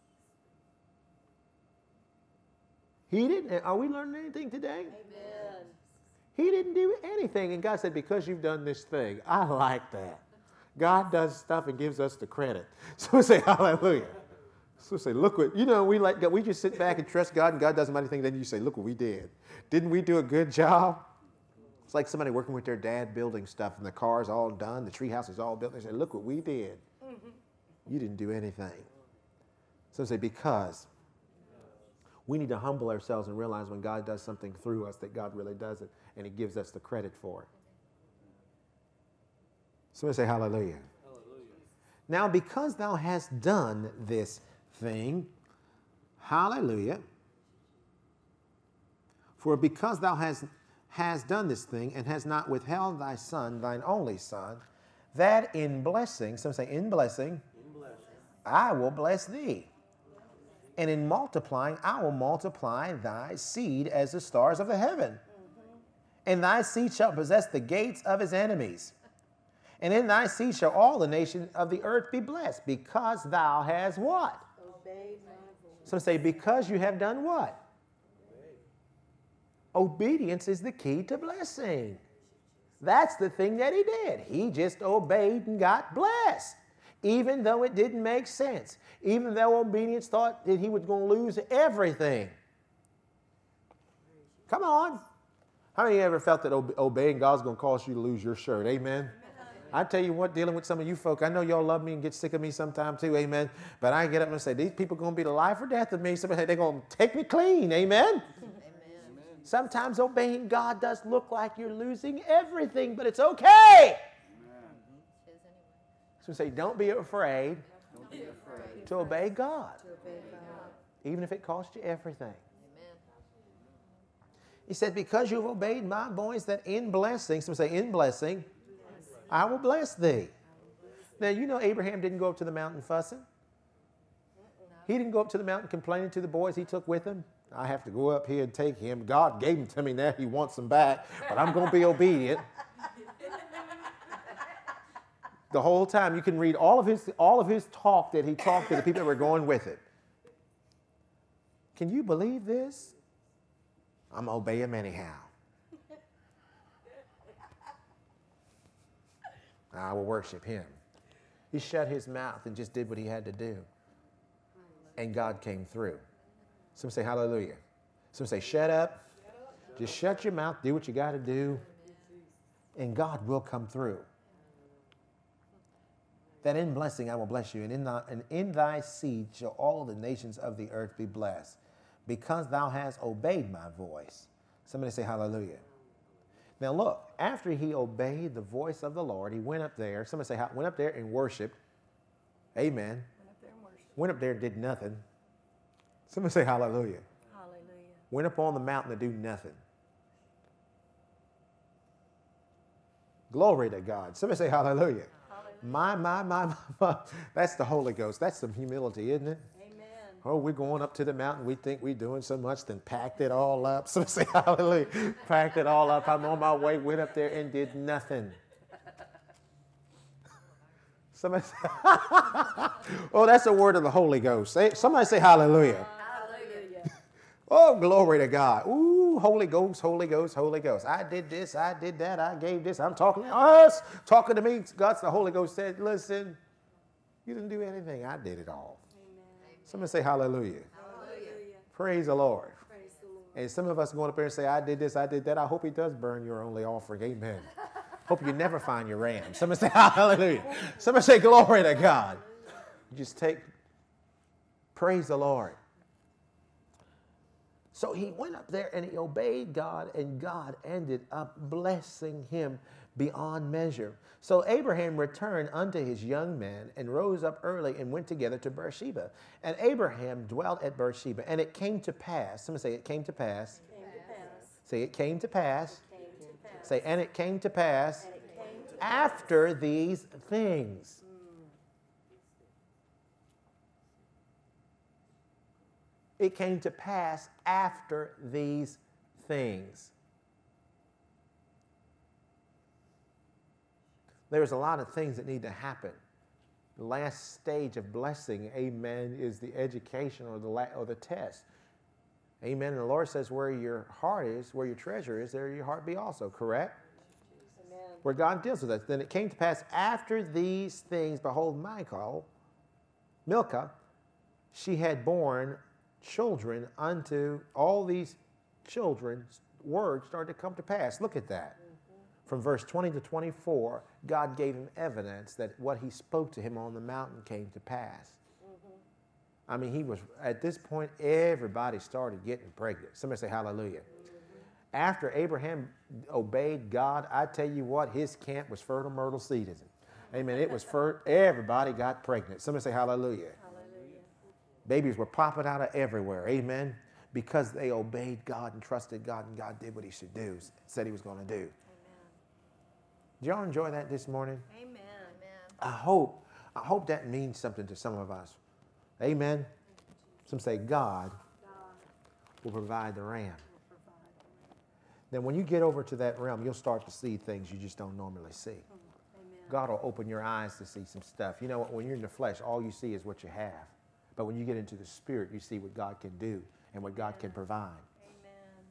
He didn't. Are we learning anything today? Amen. He didn't do anything. And God said, because you've done this thing. I like that. God does stuff and gives us the credit. So we say hallelujah. So we say, look what, we just sit back and trust God and God does mighty things. Then you say, look what we did. Didn't we do a good job? It's like somebody working with their dad building stuff and the car's all done. The treehouse is all built. They say, look what we did. You didn't do anything. So we say, because we need to humble ourselves and realize when God does something through us that God really does it and he gives us the credit for it. Somebody say hallelujah. Hallelujah. Now, because thou hast done this thing, hallelujah, for because thou hast done this thing and hast not withheld thy son, thine only son, that in blessing, some say in blessing, I will bless thee. And in multiplying, I will multiply thy seed as the stars of the heaven. And thy seed shall possess the gates of his enemies. And in thy seed shall all the nations of the earth be blessed, because thou hast what? Obeyed my voice. Some say, because you have done what? Obedience is the key to blessing. That's the thing that he did. He just obeyed and got blessed, even though it didn't make sense, even though obedience thought that he was going to lose everything. Come on. How many of you ever felt that obeying God's going to cause you to lose your shirt? Amen. I tell you what, dealing with some of you folk, I know y'all love me and get sick of me sometime too, amen. But I get up and say, these people are going to be the life or death of me. Somebody say, they're going to take me clean, amen. Sometimes obeying God does look like you're losing everything, but it's okay. So say, don't be afraid, to obey God, even if it costs you everything. He said, because you've obeyed my voice, that in blessing, some say in blessing, I will bless thee. Now, you know Abraham didn't go up to the mountain fussing. He didn't go up to the mountain complaining to the boys he took with him. I have to go up here and take him. God gave him to me now. He wants them back, but I'm going to be obedient. The whole time you can read all of his talk that he talked to the people that were going with it. Can you believe this? I'm going to obey him anyhow. I will worship him. He shut his mouth and just did what he had to do. And God came through. Some say hallelujah. Some say shut up. Just shut your mouth, do what you got to do, and God will come through. That in blessing I will bless you, and in thy seed shall all the nations of the earth be blessed, because thou hast obeyed my voice. Somebody say hallelujah. Now look, after he obeyed the voice of the Lord, he went up there. Somebody say, went up there and worshiped. Amen. Went up there and did nothing. Somebody say hallelujah. Hallelujah. Went up on the mountain to do nothing. Glory to God. Somebody say hallelujah. My. That's the Holy Ghost. That's some humility, isn't it? Amen. Oh, we're going up to the mountain. We think we're doing so much, then packed it all up. So say hallelujah. Packed it all up. I'm on my way, went up there and did nothing. Somebody say, oh, that's a word of the Holy Ghost. Somebody say hallelujah. Hallelujah. Oh, glory to God. Ooh, Holy Ghost, Holy Ghost, Holy Ghost. I did this, I did that, I gave this. I'm talking to us, talking to me. God's the Holy Ghost said, listen, you didn't do anything. I did it all. Amen. Somebody say hallelujah. Hallelujah. Praise the Lord. Praise the Lord. And some of us going up there and say, I did this, I did that. I hope he does burn your only offering. Amen. Hope you never find your ram. Somebody say hallelujah. Somebody say glory to God. Just praise the Lord. So he went up there and he obeyed God, and God ended up blessing him beyond measure. So Abraham returned unto his young men and rose up early and went together to Beersheba. And Abraham dwelt at Beersheba. And it came to pass. Somebody say it came to pass. Came to pass. Say it came to pass. Came to pass. Say, and it came to pass And it came to after these things. It came to pass after these things. There's a lot of things that need to happen. The last stage of blessing, amen, is the education or the test. Amen. And the Lord says, where your heart is, where your treasure is, there your heart be also. Correct? Amen. Where God deals with us. Then it came to pass after these things, behold, Milcah, she had borne children unto all these children's words started to come to pass. Look at that. From verse 20 to 24, God gave him evidence that what he spoke to him on the mountain came to pass. I mean, at this point, everybody started getting pregnant. Somebody say hallelujah. After Abraham obeyed God, I tell you what, his camp was fertile myrtle season. Amen. It was for everybody got pregnant. Somebody say hallelujah. Hallelujah. Babies were popping out of everywhere. Amen. Because they obeyed God and trusted God, and God did what he should do, said he was going to do. Amen. Did y'all enjoy that this morning? Amen. I hope that means something to some of us. Amen. Some say God will provide the ram. Then when you get over to that realm, you'll start to see things you just don't normally see. God will open your eyes to see some stuff. You know what? When you're in the flesh, all you see is what you have. But when you get into the spirit, you see what God can do and what God can provide. Amen.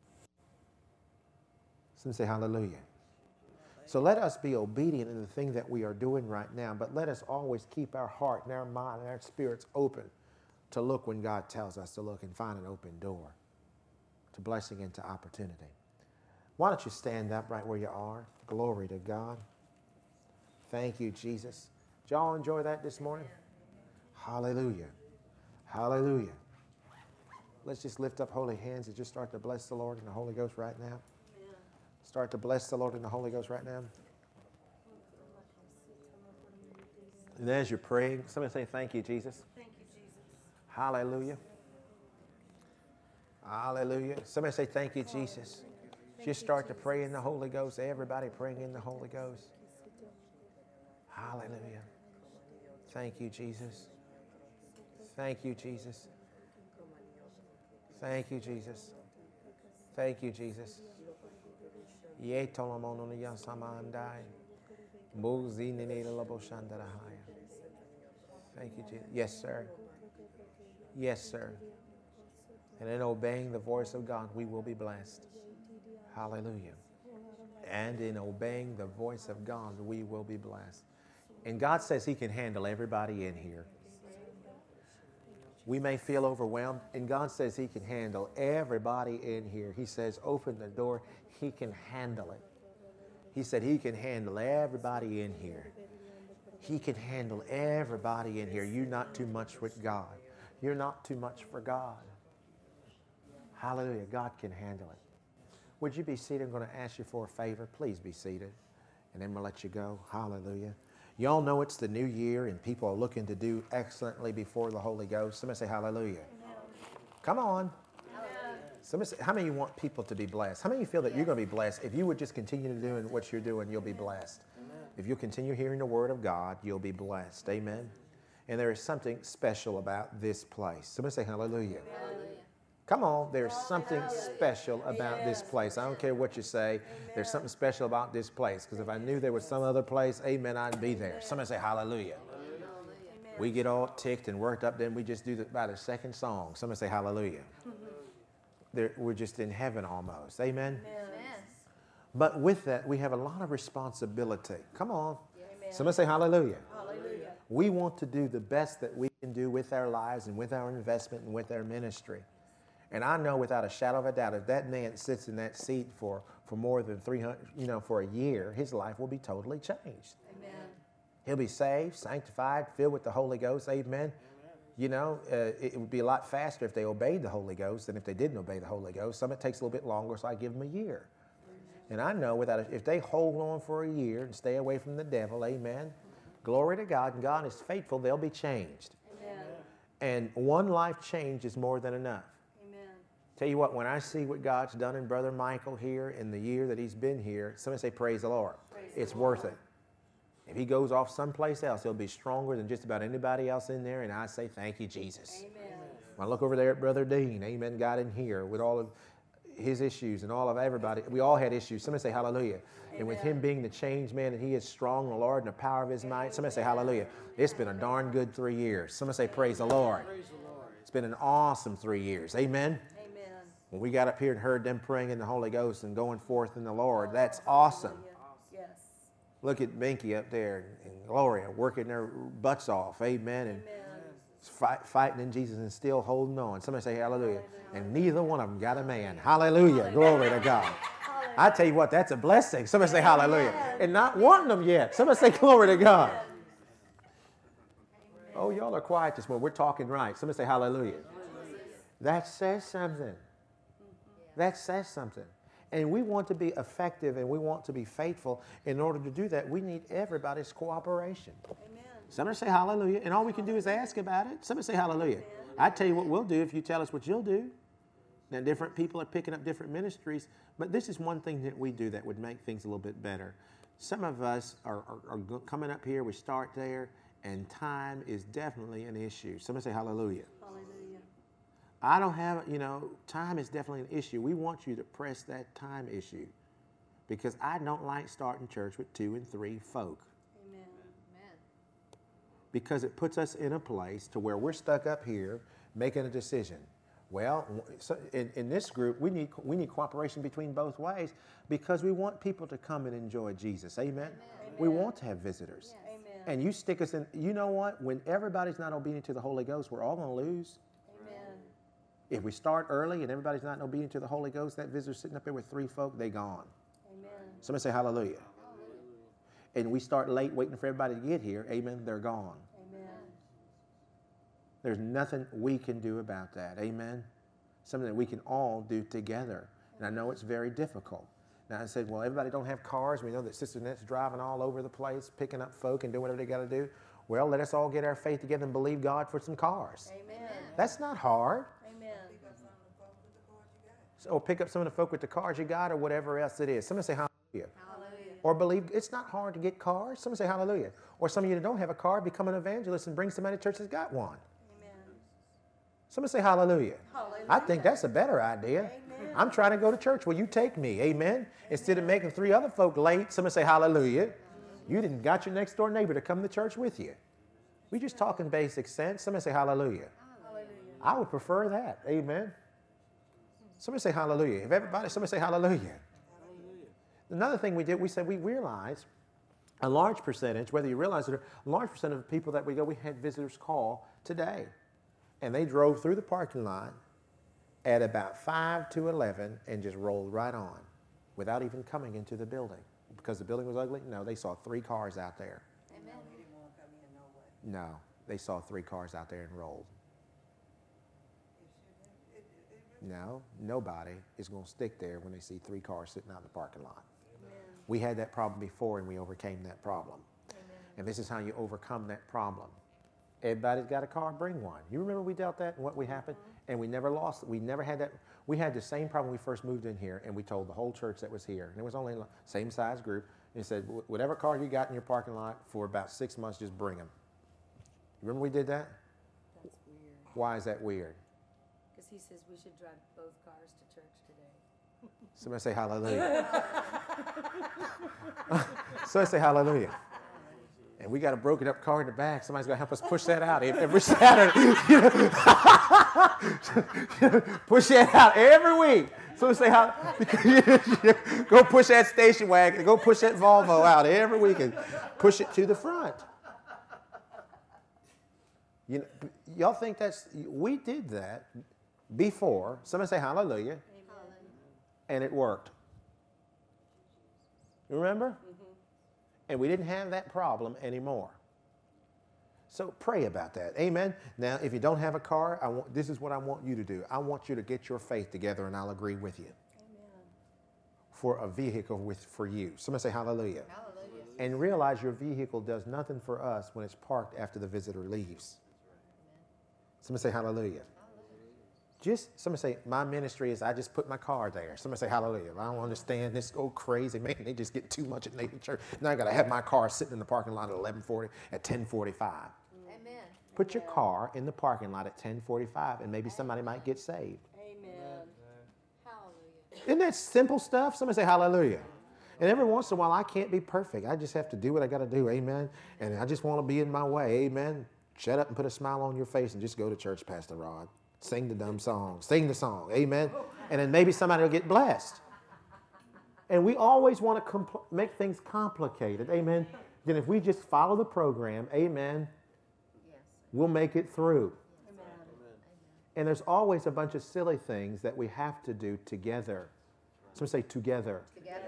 Some say hallelujah. So let us be obedient in the thing that we are doing right now, but let us always keep our heart and our mind and our spirits open to look when God tells us to look and find an open door to blessing and to opportunity. Why don't you stand up right where you are? Glory to God. Thank you, Jesus. Did y'all enjoy that this morning? Hallelujah. Hallelujah. Let's just lift up holy hands and just start to bless the Lord in the Holy Ghost right now. Start to bless the Lord in the Holy Ghost right now. And as you're praying, somebody say, thank you, Jesus. Thank you, Jesus. Hallelujah. Hallelujah. Somebody say, thank you, Jesus. Just start to pray in the Holy Ghost. Everybody praying in the Holy Ghost. Hallelujah. Thank you, Jesus. Thank you, Jesus. Thank you, Jesus. Thank you, Jesus. Ye tolomono ni yasamandai. Muzi nini labo shandarahaya. Thank you, Jesus. Yes, sir. Yes, sir. And in obeying the voice of God, we will be blessed. Hallelujah. And in obeying the voice of God, we will be blessed. And God says he can handle everybody in here. We may feel overwhelmed, and God says he can handle everybody in here. He says, open the door. He can handle it. He said he can handle everybody in here. He can handle everybody in here. You're not too much with God. You're not too much for God. Hallelujah. God can handle it. Would you be seated? I'm going to ask you for a favor. Please be seated. And then we'll let you go. Hallelujah. Y'all know it's the new year and people are looking to do excellently before the Holy Ghost. Somebody say hallelujah. Come on. Somebody say, how many of you want people to be blessed? How many of you feel that you're going to be blessed? If you would just continue to do what you're doing, you'll be blessed. If you continue hearing the word of God, you'll be blessed. Amen. And there is something special about this place. Somebody say hallelujah. Come on, there's something special about this place. I don't care what you say. There's something special about this place. Because if I knew there was some other place, amen, I'd be there. Somebody say hallelujah. We get all ticked and worked up, then we just do about a second song. Somebody say hallelujah. We're just in heaven almost. Amen? But with that, we have a lot of responsibility. Come on. Somebody say hallelujah. Hallelujah. We want to do the best that we can do with our lives and with our investment and with our ministry. And I know without a shadow of a doubt, if that man sits in that seat for more than 300, for a year, his life will be totally changed. Amen. He'll be saved, sanctified, filled with the Holy Ghost. Amen. It would be a lot faster if they obeyed the Holy Ghost than if they didn't obey the Holy Ghost. Some it takes a little bit longer, so I give them a year. And I know if they hold on for a year and stay away from the devil, amen, glory to God, and God is faithful, they'll be changed. Amen. And one life change is more than enough. Tell you what, when I see what God's done in Brother Michael here in the year that he's been here, somebody say, praise the Lord. It's worth it. If he goes off someplace else, he'll be stronger than just about anybody else in there, and I say, thank you, Jesus. Amen. When I look over there at Brother Dean, amen, got in here with all of his issues and all of everybody. We all had issues. Somebody say hallelujah. Amen. And with him being the changed man, and he is strong in the Lord and the power of his might, somebody say hallelujah. It's been a darn good 3 years. Somebody say praise the Lord. It's been an awesome 3 years. Amen. When we got up here and heard them praying in the Holy Ghost and going forth in the Lord, that's awesome. Yes. Look at Binky up there and Gloria working their butts off, amen, and fighting in Jesus and still holding on. Somebody say hallelujah. And neither one of them got a man. Hallelujah. Glory to God. I tell you what, that's a blessing. Somebody say hallelujah. And not wanting them yet. Somebody say glory to God. Oh, y'all are quiet this morning. We're talking right. Somebody say hallelujah. That says something. That says something. And we want to be effective and we want to be faithful. In order to do that, we need everybody's cooperation. Amen. Somebody say hallelujah. And all we can do is ask about it. Somebody say hallelujah. I tell you what we'll do if you tell us what you'll do. Now, different people are picking up different ministries, but this is one thing that we do that would make things a little bit better. Some of us are coming up here, we start there, and time is definitely an issue. Somebody say hallelujah. Hallelujah. I don't have, time is definitely an issue. We want you to press that time issue because I don't like starting church with 2 and 3 folk Amen. because it puts us in a place to where we're stuck up here making a decision. Well, so in this group, we need cooperation between both ways because we want people to come and enjoy Jesus. Amen? We want to have visitors. Amen. And you stick us in, you know what? When everybody's not obedient to the Holy Ghost, we're all going to lose. Amen. If we start early and everybody's not obedient to the Holy Ghost, that visitor sitting up there with 3 folk, they gone. Amen. Somebody say hallelujah. And we start late waiting for everybody to get here, amen, they're gone. Amen. There's nothing we can do about that, amen? Something that we can all do together. And I know it's very difficult. Now I said, well, everybody don't have cars. We know that Sister Net's driving all over the place, picking up folk and doing whatever they got to do. Well, let us all get our faith together and believe God for some cars. Amen. That's not hard. Amen. Or pick up some of the folk with the cars you got or whatever else it is. Somebody say hallelujah. Hallelujah. Or believe it's not hard to get cars. Somebody say hallelujah. Or some of you that don't have a car, become an evangelist and bring somebody to church that's got one. Amen. Somebody say hallelujah. Hallelujah. I think that's a better idea. Amen. I'm trying to go to church. Will you take me? Amen. Instead of making 3 other folk late, somebody say hallelujah. You didn't got your next door neighbor to come to church with you. We just talking basic sense. Somebody say hallelujah. Hallelujah. I would prefer that. Amen. Somebody say hallelujah. If everybody, somebody say hallelujah. Another thing we did, we said we realized a large percentage, whether you realize it or a large percentage of the people that we had visitors call today. And they drove through the parking lot at about 5 to 11 and just rolled right on without even coming into the building. Because the building was ugly? No, they saw 3 cars out there. Amen. No, they saw 3 cars out there and rolled. No, nobody is going to stick there when they see 3 cars sitting out in the parking lot. Amen. We had that problem before and we overcame that problem. Amen. And this is how you overcome that problem. Everybody's got a car, bring one. You remember we dealt that and what we happened? And we never lost it. We never had that. We had the same problem when we first moved in here and we told the whole church that was here. And it was only the same size group. And said, whatever car you got in your parking lot for about 6 months, just bring them. You remember we did that? That's weird. Why is that weird? Because he says we should drive both cars to church today. Somebody say hallelujah. Somebody say hallelujah. And we got a broken up car in the back. Somebody's got to help us push that out every Saturday. Push that out every week. So say go push that station wagon, go push that Volvo out every week and push it to the front. You know, y'all think we did that before. Somebody say hallelujah. Amen. And it worked. You remember? Mm-hmm. And we didn't have that problem anymore. So pray about that. Amen. Now, if you don't have a car, this is what I want you to do. I want you to get your faith together, and I'll agree with you Amen. for a vehicle for you. Somebody say hallelujah. Hallelujah. And realize your vehicle does nothing for us when it's parked after the visitor leaves. Somebody say hallelujah. Somebody say, my ministry is I just put my car there. Somebody say hallelujah. I don't understand this. Go crazy. Man, they just get too much at Nathan Church. Now I got to have my car sitting in the parking lot at 11:40, at 10:45. Amen. Put your car in the parking lot at 10:45 and maybe somebody might get saved. Amen. Hallelujah. Isn't that simple stuff? Somebody say hallelujah. And every once in a while, I can't be perfect. I just have to do what I got to do. Amen. And I just want to be in my way. Amen. Shut up and put a smile on your face and just go to church, Pastor Rod. Sing the dumb song. Sing the song. Amen. And then maybe somebody will get blessed. And we always want to make things complicated. Amen. Then if we just follow the program, amen, Yes. we'll make it through. Amen. And there's always a bunch of silly things that we have to do together. Some say together. Together.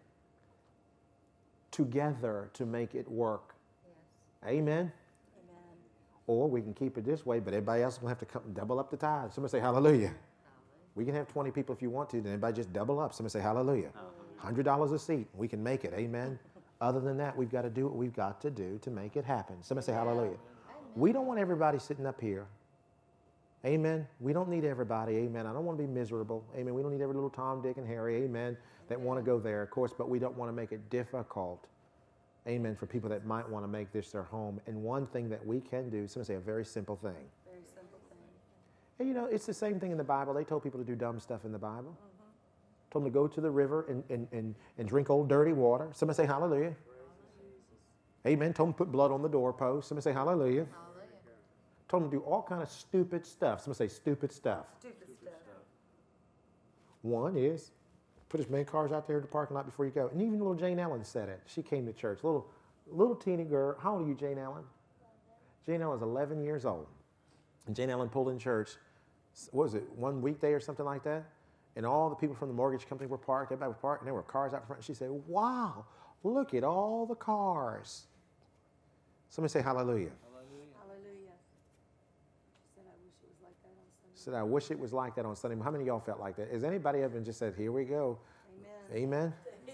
Together to make it work. Yes. Amen. Amen. Or we can keep it this way, but everybody else is going to have to come and double up the tithe. Somebody say hallelujah. We can have 20 people if you want to. Then everybody just double up. Somebody say hallelujah. $100 a seat. We can make it. Amen. Other than that, we've got to do what we've got to do to make it happen. Somebody say hallelujah. We don't want everybody sitting up here. Amen. We don't need everybody. Amen. I don't want to be miserable. Amen. We don't need every little Tom, Dick, and Harry. Amen. That want to go there, of course, but we don't want to make it difficult. Amen. For people that might want to make this their home. And one thing that we can do, somebody say a very simple thing. Very simple thing. And you know, it's the same thing in the Bible. They told people to do dumb stuff in the Bible. Told them to go to the river and drink old dirty water. Somebody say hallelujah. Amen. Told them to put blood on the doorpost. Somebody say hallelujah. Told them to do all kind of stupid stuff. Somebody say stupid stuff. Stupid stuff. One is put as many cars out there in the parking lot before you go. And even little Jane Ellen said it. She came to church. Little teeny girl. How old are you, Jane Ellen? Jane Ellen's 11 years old. And Jane Ellen pulled in church, what was it, one weekday or something like that? And all the people from the mortgage company were parked. Everybody was parked, and there were cars out front. And she said, wow, look at all the cars. Somebody say hallelujah. Hallelujah. She said, I wish it was like that on Sunday. Said, I wish it was like that on Sunday. How many of y'all felt like that? Has anybody ever just said, here we go? Amen. Amen?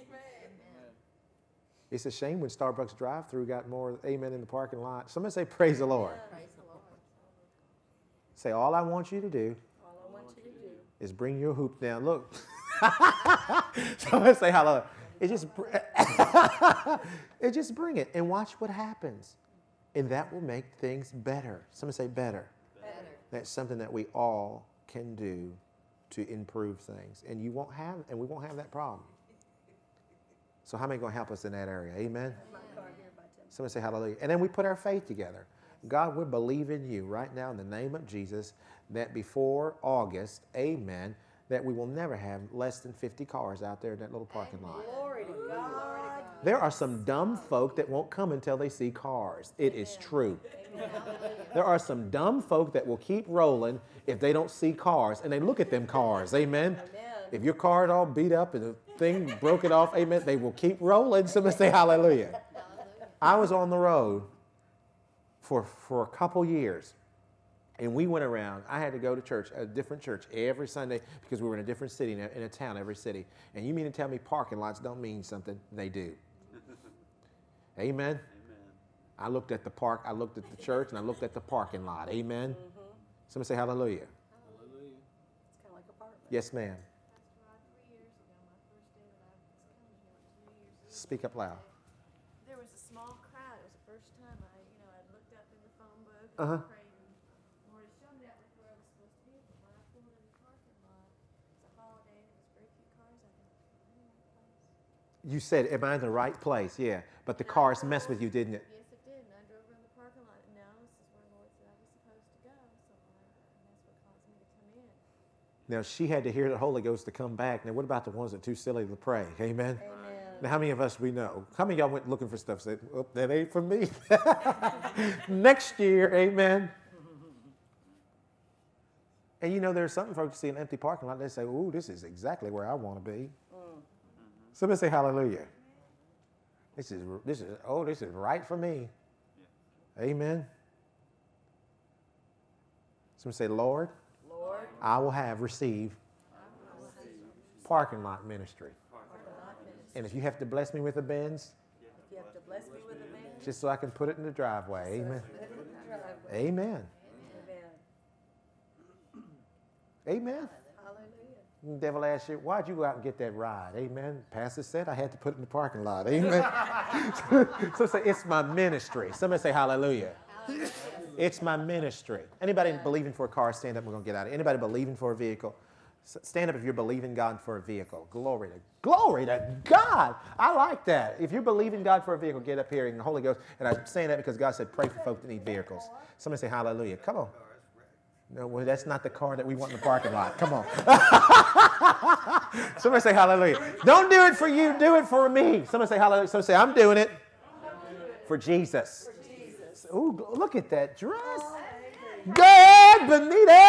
It's a shame when Starbucks drive-thru got more amen in the parking lot. Somebody say, praise the Lord. Praise the Lord. Say, all I want you to do All I want you to do. is bring your hoop down. Look. Somebody say hallelujah. It just bring it and watch what happens. And that will make things better. Somebody say better. Better. That's something that we all can do to improve things. And we won't have that problem. So how many going to help us in that area? Amen? My car here by 10. Somebody say hallelujah. And then we put our faith together. God, we believe in you right now in the name of Jesus that before August, amen, that we will never have less than 50 cars out there in that little parking lot. Glory to God. There are some dumb folk that won't come until they see cars. It is true. There are some dumb folk that will keep rolling if they don't see cars, and they look at them cars. Amen. If your car is all beat up and the thing broken off, amen, they will keep rolling. Somebody say hallelujah. I was on the road for a couple years, and we went around. I had to go to church, a different church every Sunday because we were in a different city, in a town, every city. And you mean to tell me parking lots don't mean something? They do. Amen. I looked at the park, I looked at the church, and I looked at the parking lot. Amen. Somebody say hallelujah. Hallelujah. It's kind of like a apartment. Yes, ma'am. Pastor Rod, 3 years ago, my first day that I was coming here, 2 years ago. Speak up loud. There was a small crowd. It was the first time I looked up in the phone book Uh-huh. and prayed. And Lord, it showed me that was where I was supposed to be. But when I pulled in the parking lot, it was a holiday and there was very few cars. I thought, am I in the right place? You said, am I in the right place? Yeah. But the cars messed with you, didn't it? Yes, it did. And I drove around the parking lot, and now this is where Lord said I was supposed to go. So and that's what caused me to come in. Now, she had to hear the Holy Ghost to come back. Now, what about the ones that are too silly to pray? Amen? Amen. Now, how many of us we know? How many of y'all went looking for stuff said, oh, that ain't for me? Next year, amen? And you know, there's something folks see an empty parking lot, they say, ooh, this is exactly where I want to be. Somebody say hallelujah. This is right for me. Amen. Somebody say, Lord, Lord, I will have receive parking lot ministry. And if you have to bless me with a Benz, if you have to bless me with a man, just so I can put it in the driveway. Amen. driveway. Amen. Amen. Amen. Hallelujah. The devil asked you, why'd you go out and get that ride? Amen. Pastor said I had to put it in the parking lot. Amen. So say, it's my ministry. Somebody say hallelujah. It's my ministry. Anybody believing for a car, stand up. We're going to get out of it. Anybody believing for a vehicle? Stand up if you're believing God for a vehicle. Glory to God. I like that. If you're believing God for a vehicle, get up here in the Holy Ghost. And I'm saying that because God said pray for folks that need vehicles. Somebody say hallelujah. Come on. No, well, that's not the car that we want in the parking lot. Come on. Somebody say hallelujah. Don't do it for you. Do it for me. Somebody say hallelujah. Somebody say, I'm doing it for Jesus. Ooh, look at that dress. Good, Benita.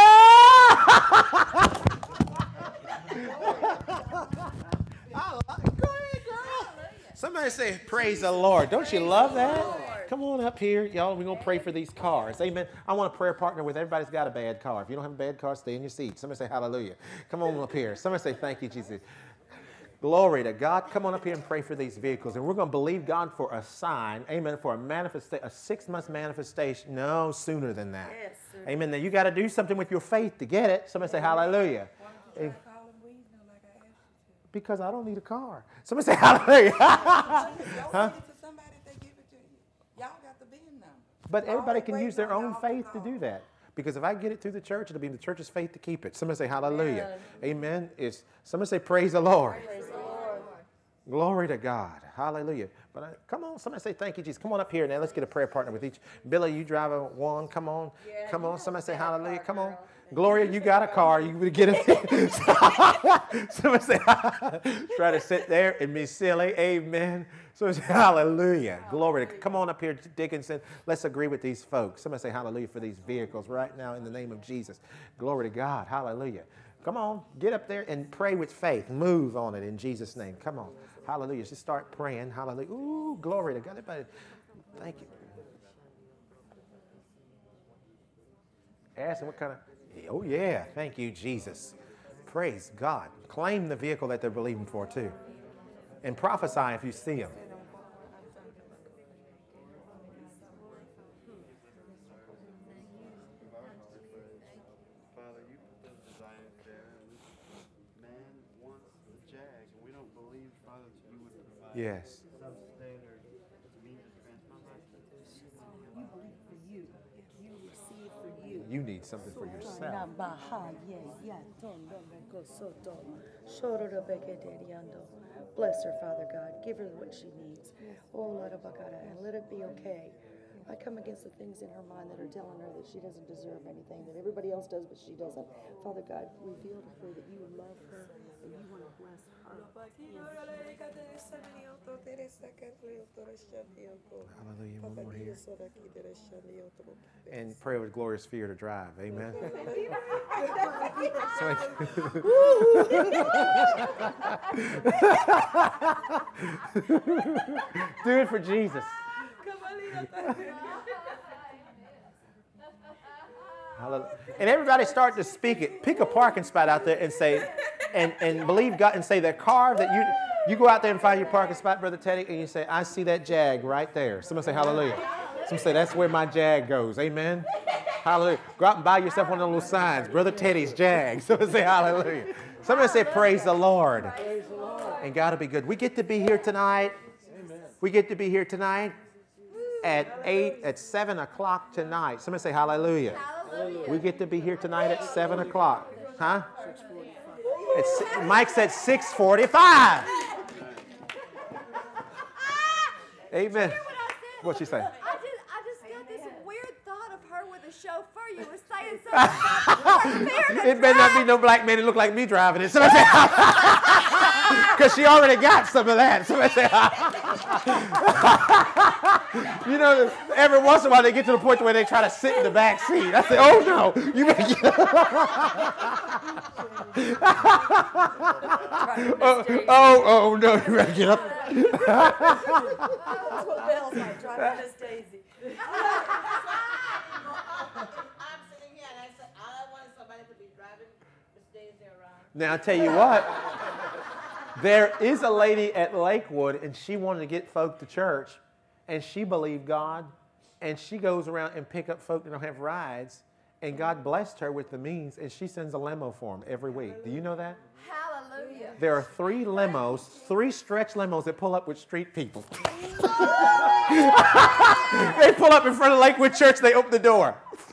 Go ahead, girl. Somebody say, praise the Lord. Don't you love that? Come on up here, y'all. We're going to pray for these cars. Amen. I want a prayer partner with everybody's got a bad car. If you don't have a bad car, stay in your seat. Somebody say hallelujah. Come on up here. Somebody say thank you, Jesus. Glory to God. Come on up here and pray for these vehicles. And we're going to believe God for a sign. Amen. For a manifestation, a 6-month manifestation. No, sooner than that. Yes, sir. Amen. Now you got to do something with your faith to get it. Somebody say hallelujah. Eh, because I don't need a car. Somebody say hallelujah. Huh? Somebody, if they give it to you. Y'all got the VIN number. But everybody can Always use their waiting own on y'all to faith to call. do that. Because if I get it through the church, it'll be in the church's faith to keep it. Somebody say hallelujah. Amen. It's, somebody say praise the Lord. Praise the Lord. Glory to God. Hallelujah. But come on, somebody say thank you, Jesus. Come on up here now. Let's get a prayer partner with each. Billy, you drive a one. Come on. Yeah, Come you on. Somebody say got a hallelujah. car, Come on. girl. Gloria, you got a car. You would get it. Somebody say, try to sit there and be silly. Amen. So say hallelujah. Glory. Come on up here, Dickinson. Let's agree with these folks. Somebody say hallelujah for these vehicles right now in the name of Jesus. Glory to God. Hallelujah. Come on, get up there and pray with faith. Move on it in Jesus' name. Come on. Hallelujah. Just start praying. Hallelujah. Ooh, glory to God. Everybody, thank you. Ask them what kind of, oh yeah, thank you, Jesus. Praise God. Claim the vehicle that they're believing for too. And prophesy if you see them. Father, you put those desires there, and man wants the Jag, and we don't believe, Father, that you would provide Yes. some standard means of transportation. You believe for you. You receive for you. You need something for yourself. Bless her, Father God. Give her what she needs. Oh, Lord of God, and let it be okay. I come against the things in her mind that are telling her that she doesn't deserve anything, that everybody else does, but she doesn't. Father God, reveal to her that you love her and you want to bless her. Hallelujah. One more here. And pray with glorious fear to drive. Amen. Do it for Jesus. Hallelujah. And everybody start to speak it. Pick a parking spot out there and say, and believe God and say that car that you go out there and find your parking spot, Brother Teddy, and you say, I see that Jag right there. Somebody say hallelujah. Somebody say, that's where my Jag goes. Amen. Hallelujah. Go out and buy yourself one of those little signs. Brother Teddy's Jag. Somebody say hallelujah. Somebody say praise the Lord. And God will be good. We get to be here tonight. We get to be here tonight at 7 o'clock tonight. Somebody say hallelujah. Hallelujah. We get to be here tonight at 7 o'clock. Huh? Mike said 6:45. Amen. What'd she say? I just got this weird thought of her with a chauffeur. You were saying something about her fear to It better not be no black man that look like me driving it. Somebody say, because she already got some of that. Somebody say, you know, every once in a while they get to the point where they try to sit in the back seat. I say, oh no, you better get oh no, you better get up. That's what Bill's like, driving Miss Daisy. I'm sitting here and I said, I want somebody to be driving Miss Daisy around. Now I tell you what, there is a lady at Lakewood and she wanted to get folk to church and she believed God and she goes around and pick up folk that don't have rides and God blessed her with the means and she sends a limo for them every week. Do you know that? Hallelujah. There are 3 limos, 3 stretch limos that pull up with street people. They pull up in front of Lakewood Church, they open the door.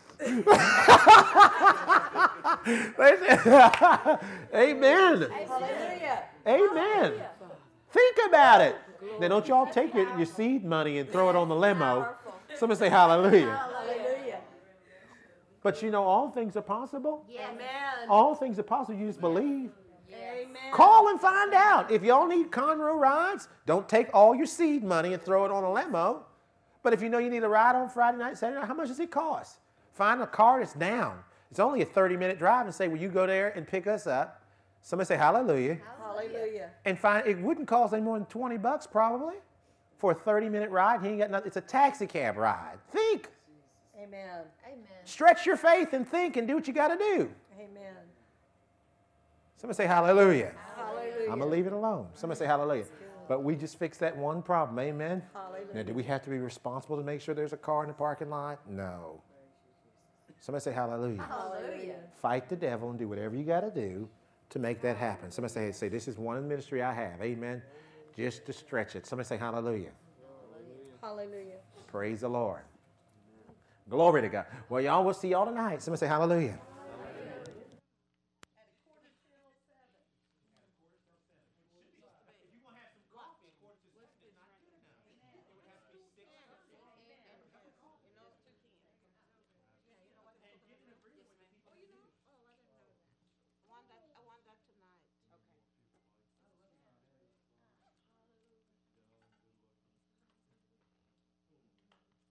Amen. Hallelujah. Amen. Think about it. Now, don't y'all take your seed money and throw it on the limo. Somebody say hallelujah. Hallelujah. But you know, all things are possible. Amen. All things are possible. You just believe. Amen. Call and find out. If y'all need Conroe rides, don't take all your seed money and throw it on a limo. But if you know you need a ride on Friday night, Saturday night, how much does it cost? Find a car that's down. It's only a 30-minute drive and say, will you go there and pick us up? Somebody say hallelujah. Hallelujah. And find it wouldn't cost any more than $20 probably. for a 30-minute ride. He ain't got nothing. It's a taxi cab ride. Think. Amen. Amen. Stretch your faith and think and do what you got to do. Amen. Somebody say hallelujah. Hallelujah. I'm going to leave it alone. Somebody say hallelujah. But we just fixed that one problem. Amen. Hallelujah. Now, do we have to be responsible to make sure there's a car in the parking lot? No. Somebody say hallelujah. Hallelujah. Fight the devil and do whatever you got to do to make that happen. Somebody say, this is one ministry I have. Amen. Just to stretch it. Somebody say hallelujah. Hallelujah. Praise the Lord. Glory to God. Well, y'all, we'll see y'all tonight. Somebody say hallelujah.